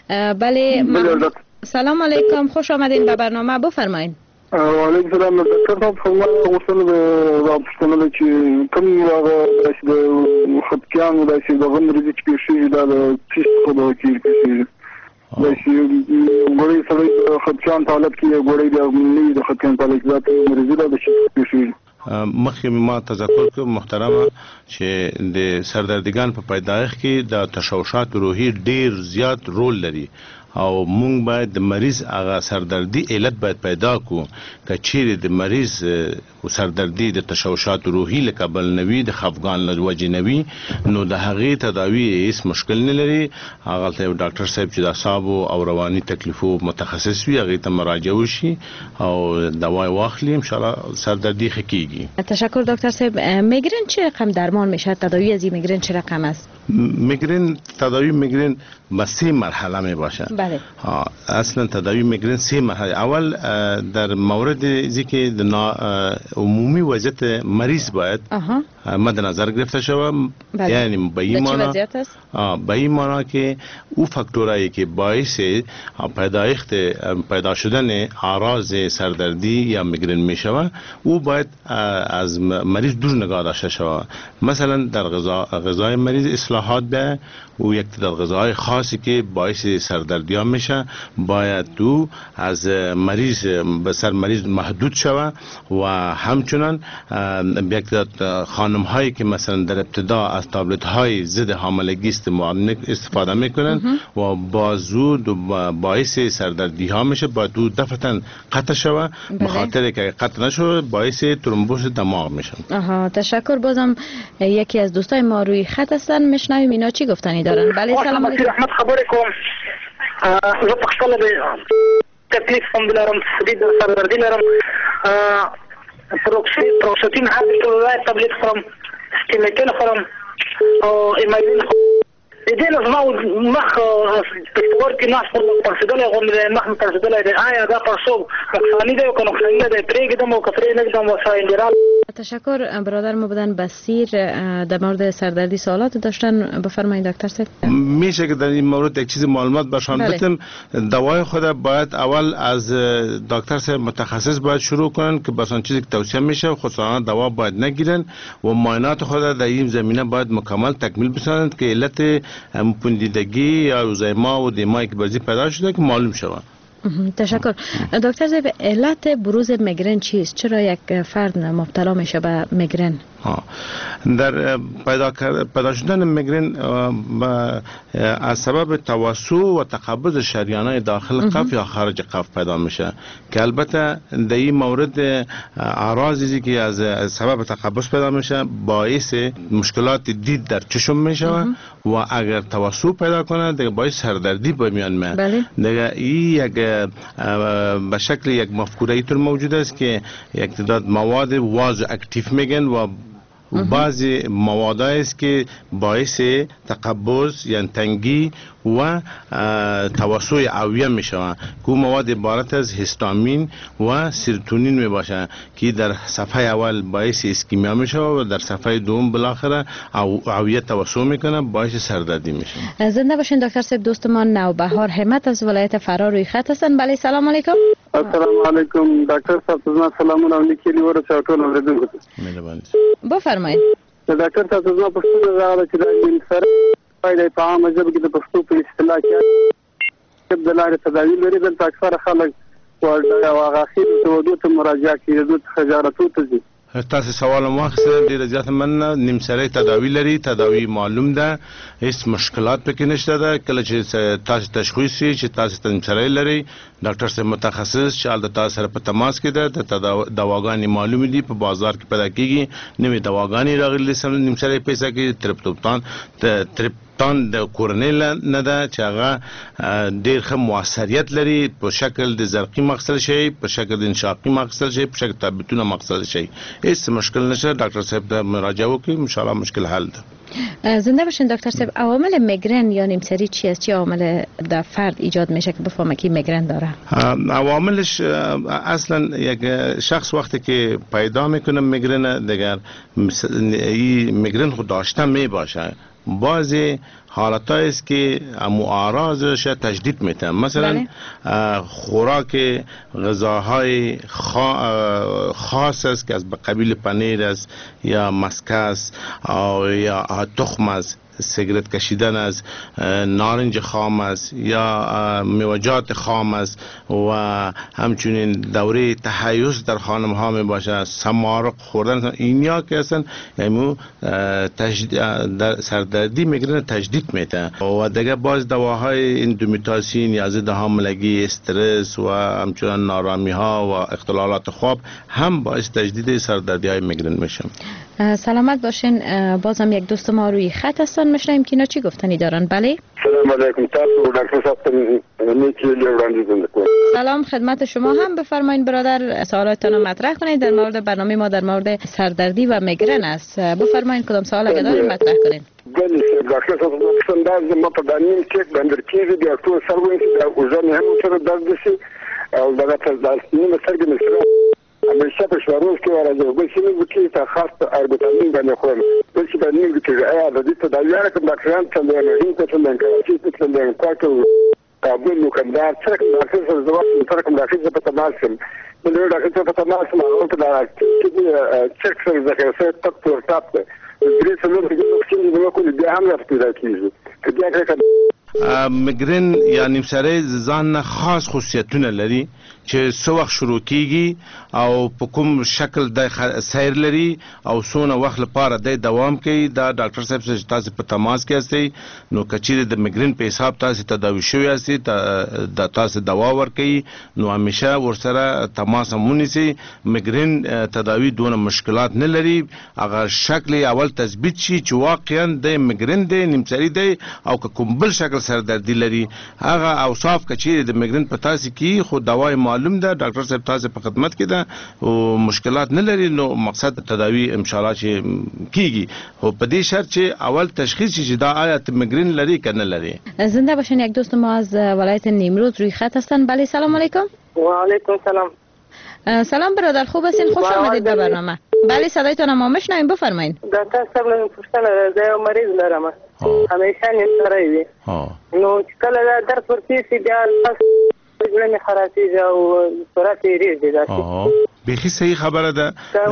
بله سلام علیکم، خوش آمدین به برنامه، بفرمایید.
وعلیکم السلام. دکتر صاحب خو غوښتل د راپښتنه چې کوم هغه د خپکیانو د غندري چې پیښې د فیس په دوه کې پیښې د ګوري سره خپکیان طالب کې ګوري د خپکیان طالب ذات مرزي د پیښې
مخکې ما تذکر کوم محترمه چې د سردردګان په پیدایښت کې د تشوشات روحي ډیر زیات رول لري، او مونږ باید د مریض هغه سردردي علت باید پیدا کو. که چیرې د مریض سردردي د تشوشات روحي لکبل نوي، د خفګان له وجې نوي، نو د هغې تداوی هیڅ مشکل نه لري. هغه ته ډاکټر صاحب چې د اعصابو او رواني تکلیفو متخصص وي، هغې ته مراجعه وشي او دوا واخلي، ان شاء الله سردردي ښه کیږي.
تشکر دکتر صاحب. میگرن چه رقم درمان میشه؟ تداوی از این میگرن چه رقم است؟
میگرن تداوی میگرن به 3 مرحله می باشه.
بله.
اصلا تداوی میگرن 3 مرحله. اول در مورد ذکر عمومی وضعیت مریض باید مد نظر گرفته شود. یعنی به این معنا که او فاکتورایی که باعث پیدا شدن اعراض سردردی یا میگرن می شود، او باید از مریض دور نگاه داشته شود. مثلا در غذای مریض اصلاحات به او یک تعداد غذاهای خاصی که باعث سردردی ها میشه باید او از مریض به سر مریض محدود شود، و همچنان یک تعداد خانم هایی که مثلا در ابتدا از تابلت های ضد حاملگی استفاده میکنن و بازود و باعث سردردی ها میشه، باید او دفعتا قطع شود، به خاطر که قطع نشود باعث ترومبوز دماغ میشه.
تشکر. بازم یکی از دوستای ما روی خط هستن، میشنویم اینا چی گفتنی دارن. بله سلام علیکم.
احمد خبرې کوم. زه په خپل د تکلیف هم لرم، شدید سردردي لرم، پروکسیتین هایدروکلوراید تابلیت خورم، سټیمیټین خورم او ایمایلین د دې نه زما مخ په ستور کې ناس پرسیدلی غوندې مخ مې پرسیدلی دی. آیا دا پړسوب نقصاني دی او که نقصاني نه دی؟ پرېږدم او که پرې نږدم وسایل انډرال.
تشکر. برادر ما بودن بصیر در مورد سردردی سوالات داشتن، بفرمایید دکتر صاحب.
میشه که در این مورد یک چیز معلومات باشم بدم. دوای خود باید اول از دکتر صاحب متخصص باید شروع کنن که بسان چیزی که توصیه میشه خودسرانه دوا باید نگیرن، و معاینات خود در این زمینه باید مکمل تکمیل بسازند که علت پوندیدگی یا اوزایما و دیمایی که برزی پیدا شده که معلوم شود.
تشکر. دکتر صاحب علت بروز میگرن چیست؟ چرا یک فرد مبتلا میشه به میگرن؟
در پیدا شدن میگرن از سبب توسع و تقبض شریان‌های داخل قف یا خارج قف پیدا میشه، که البته در این مورد اعراضی که از سبب تقبض پیدا میشه باعث مشکلات دید در چشم میشه، و اگر توسع پیدا کنه دیگه باعث سردردی به میان میاد. دیگه این یک به شکل یک مفکوره ایتر موجود است که یک تعداد مواد واز اکتیو میگن و بعضی مواد است که باعث تقبض یعنی تنگی و توسع اویه می شوند که مواد عبارت از هیستامین و سیروتونین می باشند که در صفحه اول باعث اسکیمیا می شود و در صفحه دوم بالاخره اویه توسع می کنه باعث سردردی می شود.
زنده باشین دکتر صاحب. دوستمان نوبهار همت از ولایت فرا روی خط هستن. بله سلام علیکم.
السلام علیکم دکتر صاحب. زما سلامونه لیکلي ورته ټول اوریدونکو ته
مهرباني.
بفرمایئ.
ډاکټر صاحب زما پښتو راغله چې دا سره فائدې په عامه ژبه کې د پښتو په اصطلاح کې د لارې تداوی لري. دلته اکثره خلک هغه اخیر ته ته مراجعه کوي د خجارتو ته ځي.
تاسو سوال واخیستل ډیر زیات مننه. نیمسری تداوی لري، تداوی معلوم ده، هیڅ مشکلات پکې نشته ده. کله چې تاسو تشخیص شي چې تاسو نیمسری لري ډاکټر صاحب متخصص چې د تاسو سره په تماس کې ده د دواګانې معلوم دي په بازار کې پیدا کیږي. نوې دواګانې راغلي سم نیمسری پیسې کې ترپتان د کورنیل نه ده چې هغه ډیر ښه موثریت لري په شکل د زرقي مغسل شي، په شکل د انشاقي مغسل شي، په شکل تابتونه مغسل شي. هیڅ مشکل نشه. ډاکټر صاحب ته مراجعه وکړئ ان شاء الله مشکل حل ده.
زنده باشین دکتر صاحب. عوامل میگرن یا نیمسری چی است؟ چه عوامل در فرد ایجاد میشه که بفهمه که میگرن داره؟
عواملش اصلا یک شخص وقتی که پیدا میکنه میگرن دیگر میگرن خود داشته میباشه. بعضی حالت است که اعراضش تجدید میتن. مثلا خوراک غذاهای خاص است که از قبیل پنیر است یا مسکه است یا تخم است، سیگرت کشیدن از نارنج خام است یا میوه‌جات خام است و همچنین دوره تحیز در خانم ها می باشه، سمارق خوردن، اینیا که اصلا یعنی سردردی میگیرن تجدید میده. و دیگه باز دواهای اندومیتاسین یا ضد حاملگی، استرس و همچنین نارامی ها و اختلالات خواب هم باعث تجدید سردردی های میگرن میشه.
سلامت باشین. بازم یک دوست ما روی خط هستن، میشنیم که اینا چی گفتنی دارن. بله
سلام علیکم. تاسو ډاکټر صاحب نیکی وړاندیز وکړئ.
سلام خدمت شما هم. بفرمایید برادر، سوالاتتون رو مطرح کنید. در مورد برنامه ما در مورد سردردی و میگرن است. بفرمایید کدام سوال اگه دارین مطرح کنید.
بله ډاکټر صاحب څنګه ما په دانیم کې باندې کېږي د ټول سروین د وزن هم سره درد شي او دغه تاسو سرګ مسره همیشه په شوروز کې راځي. بل څه نه وکړي ته خاص اربطانین باندې خورم. بل څه باندې وکړي ایا د دې تداویانه کوم ډاکټران څه نه هین ته څه نه کوي چې څه نه کوي کابل نو کندهار څنګه ډاکټر سره ځواب سره کوم ډاکټر په تماس کې نو ډاکټر په تماس ما او ته دا چې چک سره ځکه څه تک تور تاپ ده درې څه نو چې نو کوم بیا هم راځي کېږي کله
میگرن یا نیمسری ځان خاص خصوصیتونه لري چې څو وخت شروع کیږي او په کوم شکل د سیر لري او څونه وخت لپاره د دوام کوي. دا ډاکټر صاحب سره تاسو په تماس کې یاستئ نو کچېره د میگرن په حساب تاسو تداوی شوی یاستئ د تاسو دوا ورکوي نو همیشه ورسره تماس مونږی. میگرن تداوی دونه مشکلات نه لري. هغه شکل اول تثبیت شي چې واقعا د میگرن د نیمسری دی او کوم بل شکل سردردی لري. هغه اوصاف کچېره د میگرن په تاسو کې خو دوای معلوم ده. ډاکټر صاحب تاسو په خدمت کې ده او مشکلات نه لري. نو مقصد تداوی ان شاء الله چې کیږي خو په دې شرط چې اول تشخیص شي دا آیا میگرن لري کنه لري.
زنده باشین. یک دوست ما از ولایت نیمروز روی خط هستن. بله سلام علیکم.
و علیکم سلام.
سلام برادر، خوب هستین؟ خوش آمدید به برنامه. بله صدایتون ما میشنویم، بفرمایید.
دکتر صاحب من پوښتنه ده، یو مریض لرم همیشه نیمسری وي نو چې کله دا درد ورته شي بیا زړه مې خرابېږي او سرعت یې ریږدي داسې.
بیخي صحیح خبره ده.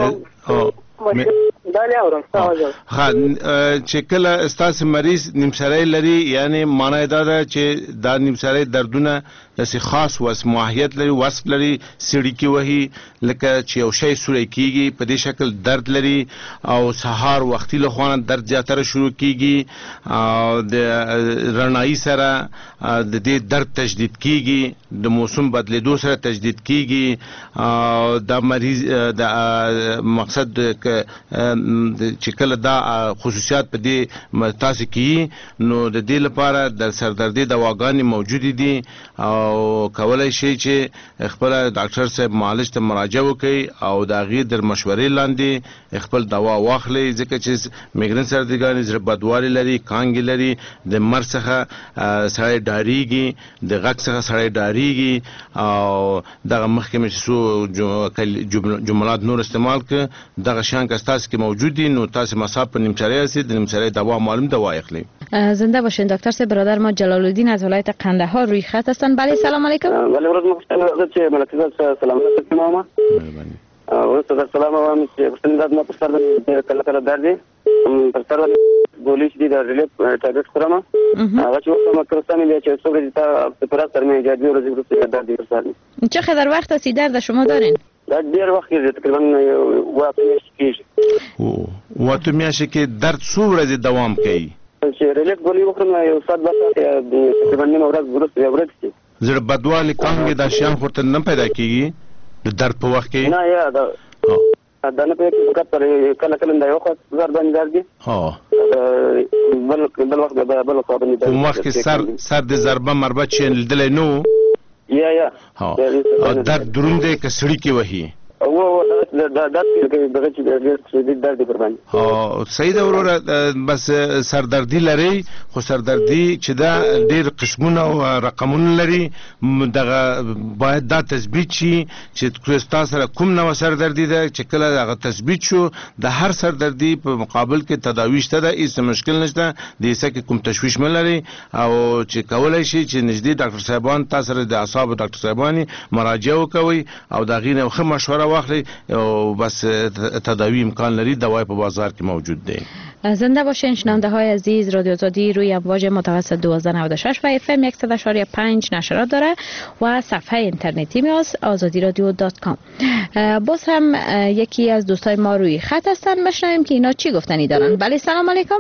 چې کله ستاسو مریض نیمسری لري یعنی معنی دا ده چې دا نیمسری دردونه داسې خاص ماهیت لري، وصف لري، سړی کې وهي لکه چې یو شی سوری کیږي په دې شکل درد لري او سهار وختي له خوانه درد زیاتره شروع کیږي او د رڼایي سره د دې درد تشدید کیږي. د موسم بدلیدو سره تجدید کیږي. دا مریض د مقصد چې کله دا خصوصیات په دې تاسو کې نو د دې لپاره د سردردي دواګانې موجود دي او کولای شي چې خپل ډاکټر صاحب معالج ته مراجعه وکړي او دا غي در مشورې لاندې خپل دوا واخلي، ځکه چې میګرین سردیګانې زړه بدوالي لري، کانګې لري، د مر څخه سړی ډاریږي، د غږ څخه سړی ډاریږي او دغه مخکې مې څو جملات نور استعمال ک دغه شان که تاسو کې موجود دي نو تاسو مصاب په نیمچرۍ هستید، د نیمچرۍ دوا معلوم دوا اخلي.
زنده باشین. دکتر صاحب برادر ما جلال الدین از ولایت قندهار روی خط هستن. بله سلام علیکم.
بله ورځ مختلفه چې ملتزم سلام علیکم ماما. ورته در سلام وایم چې پرسنده نه پر سر کله کله درد پر سر ګولې دي د ریلیف ټابلیټ خورم هغه چې وخت مکرستانه دی چې څو ورځې تا پر سر مې اجازه ورځې ورته درد پر سر.
چه قدر وقت است درد شما دارین؟
دا ډیر وخت کې تقریبا واته کېږي.
واته میاشتې کې درد څو ورځې دوام کوي؟
چې ریلیف ګولې وخورم یو سات تقریبا نیمه ورځ ورته
زړه بدوالي کانګې دا شیان خورته نه پیدا کیږي د درد په وخت کې؟
نه یا دا نه پیدا کېږي کله کله دا یو خاص زر باندې درځي. بل وخت بل خو باندې
کوم وخت کې سر د ضربه مربه چې لیدلې نو
یا
درد دروند کې سړی کې وهي
او دا دغه چې د درد پر باندې
صحیح ده وروره. بس سردردي لري خو سردردي چې دا ډېر قسمونه او رقمونه لري، دغه باید دا تثبیت شي چې تاسو سره کوم نوع سردردي ده چې کله هغه تثبیت شو د هر سردردي په مقابل کې تداوی شته ده، هیڅ مشکل نشته، د هیڅ کې کوم تشویش نه لري او چې کولای شي چې نږدې ډاکټر صاحبان تاسو سره د اعصاب ډاکټر صاحبانی مراجعه وکوي او دا غینه خو مشوره واخلي او بس تداوی امکان لري، دوای په بازار کې موجود دی.
زنده باشین شنونده های عزیز. رادیو آزادی روی امواج متوسط 1296 و FM 100.5 نشرات داره و صفحه اینترنتی میاز azadi-radio.com. باز هم یکی از دوستای ما روی خط هستن، میشنویم که اینا چی گفتنی دارن. بله سلام علیکم.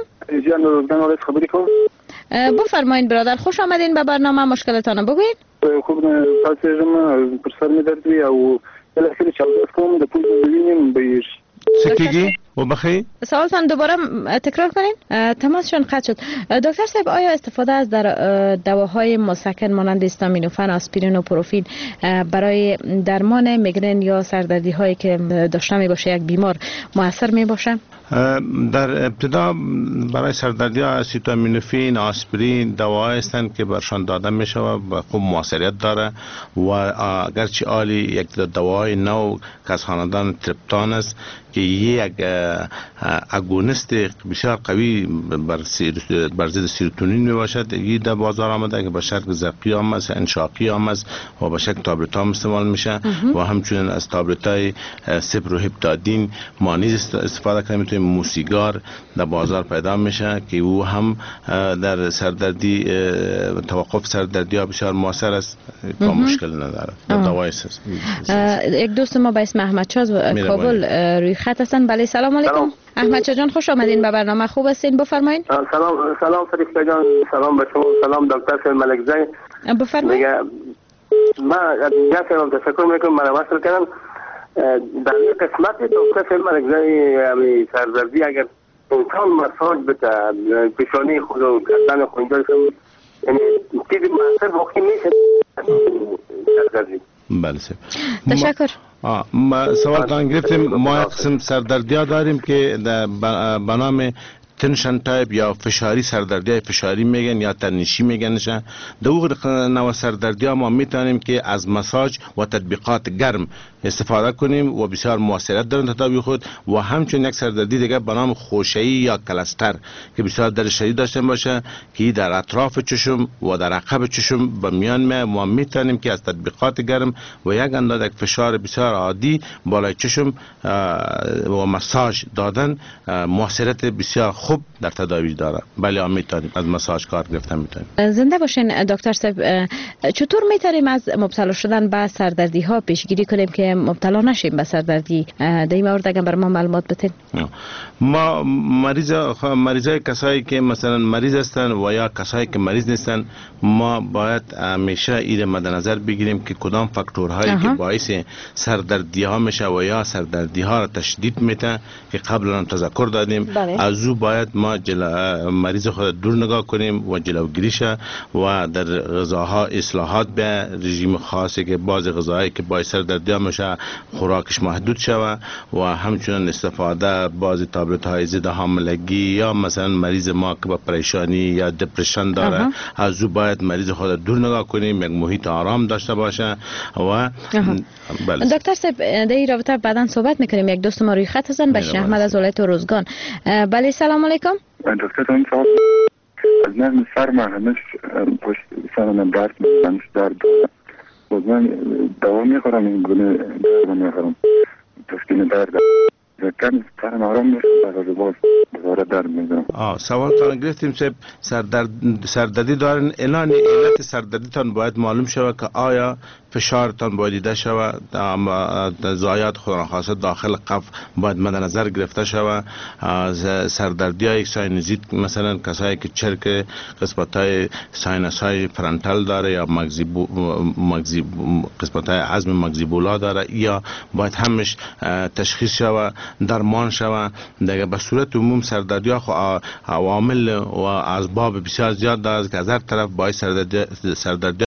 خبری کن.
بفرمایید برادر، خوش آمدین به برنامه، مشکلتان بگوین.
خوب تاسو پر سر می درد وی او الاخیر چالش کوم د پول ببینیم بهش
سکیگی و بخی.
سوالتان دوباره تکرار کنین. تماسشون قطع شد. دکتر صاحب آیا استفاده از در دواهای مسکن مانند استامینوفن، آسپرین و پروفین برای درمان میگرن یا سردردی هایی که داشته می باشه یک بیمار موثر می باشه؟
در ابتدا برای سردردی ها استامینوفن، آسپرین دواهایی هستند که برشان داده می شود و خوب موثریت داره و اگرچه عالی یک دوای نو که از خاندان تریپتان است که یک اگونیست بسیار قوی بر ضد سیروتونین می باشد، این در بازار آمده که به شکل زرقی هم است، انشاقی هم است و به شکل تابلت هم استعمال میشه و همچنین از تابلت های سپروهپتادین مانیز استفاده کنیم. میتونیم موسیگار در بازار پیدا میشه که او هم در سردردی توقف سردردی ها بسیار موثر است، با مشکل نداره. دوای است.
یک دوست ما به اسم احمد شاه کابل روی خط هستن. بله سلام علیکم. احمد شاه جان خوش آمدین به برنامه، خوب هستین؟ بفرمایید.
سلام فرشته جان، سلام به شما، سلام دکتر ملکزی.
بفرمایید.
ما از تشکر میکنم مرا وصل کردن. در این قسمت دکتر ملکزی همی سردردی اگر امکان مساج بده پیشانی خود و گردن خود یعنی چیزی موثر واقعی میشه سردردی.
بله
تشکر.
سوال تان گرفتیم. ما یک قسم سردردی ها داریم که به نام تنشن تایپ یا فشاری سردردی های فشاری میگن یا تنشی میگنشن. دوغ نوع سردردی ها ما میتونیم که از مساج و تطبیقات گرم استفاده کنیم و بسیار موثریت دارن تداوی خود و همچنین یک سردردی دیگه به نام خوشه‌ای یا کلستر که بسیار درد شدید داشته باشه که در اطراف چشم و در عقب چشم به میان ما میتونیم که از تطبیقات گرم و یک اندازه فشار بسیار عادی بالای چشم و مساج دادن موثریت بسیار خوب خوب در تداوی داره. بله میتونیم از مساج کار گرفتن میتونیم.
زنده باشین دکتر صاحب. چطور میتونیم از مبتلا شدن به سردردی ها پیشگیری کنیم که مبتلا نشیم به سردردی؟ در این مورد اگر بر ما معلومات بدین.
ما مریضای کسایی که مثلا مریض هستن و یا کسایی که مریض نیستن، ما باید همیشه این مد نظر بگیریم که کدام فاکتورهایی که باعث سردردی ها میشه و یا سردردی ها را تشدید میته که قبلا هم تذکر دادیم. از او باید ما مریض خود دور نگاه کنیم و جلوگیری شه و در غذاها اصلاحات به رژیم خاصی که بعض غذاهایی که باعث سردردی ها میشه خوراکش محدود شوه و همچنین استفاده بعض تابلت های ضد حاملگی یا مثلا مریض ما که با پریشانی یا دپرشن داره از او باید مریض خود دور نگاه کنیم، یک محیط آرام داشته باشه. و
بله دکتر صاحب در این رابطه بعداً صحبت میکنیم. یک دوست ما روی خط هستن، بشیر احمد از ولایت روزگان. بله سلام علیکم.
دکتر صاحب از من سر همش پشت سرم درد میکنم، درد و من دوا میخورم، این گونه دوا میخورم تسکین درد کم سرم آرام میشه، بعد باز دوباره درد میکنم.
سوال تان گرفتیم صاحب، سردردی دارن. اعلان علت سردردیتان باید معلوم شود که آیا فشارتان باید دیده شود، ضایعات خودخواسته داخل قف باید مد نظر گرفته شود. سردردی های ساینوزیت مثلا کسایی که چرک قسمت های ساینس های فرنتال داره یا قسمت های عظم مگزیبولا داره، یا باید همش تشخیص شود، درمان شود. دیگه به صورت عموم سردردی ها عوامل و اسباب بسیار زیاد داره که از هر طرف باعث سردردی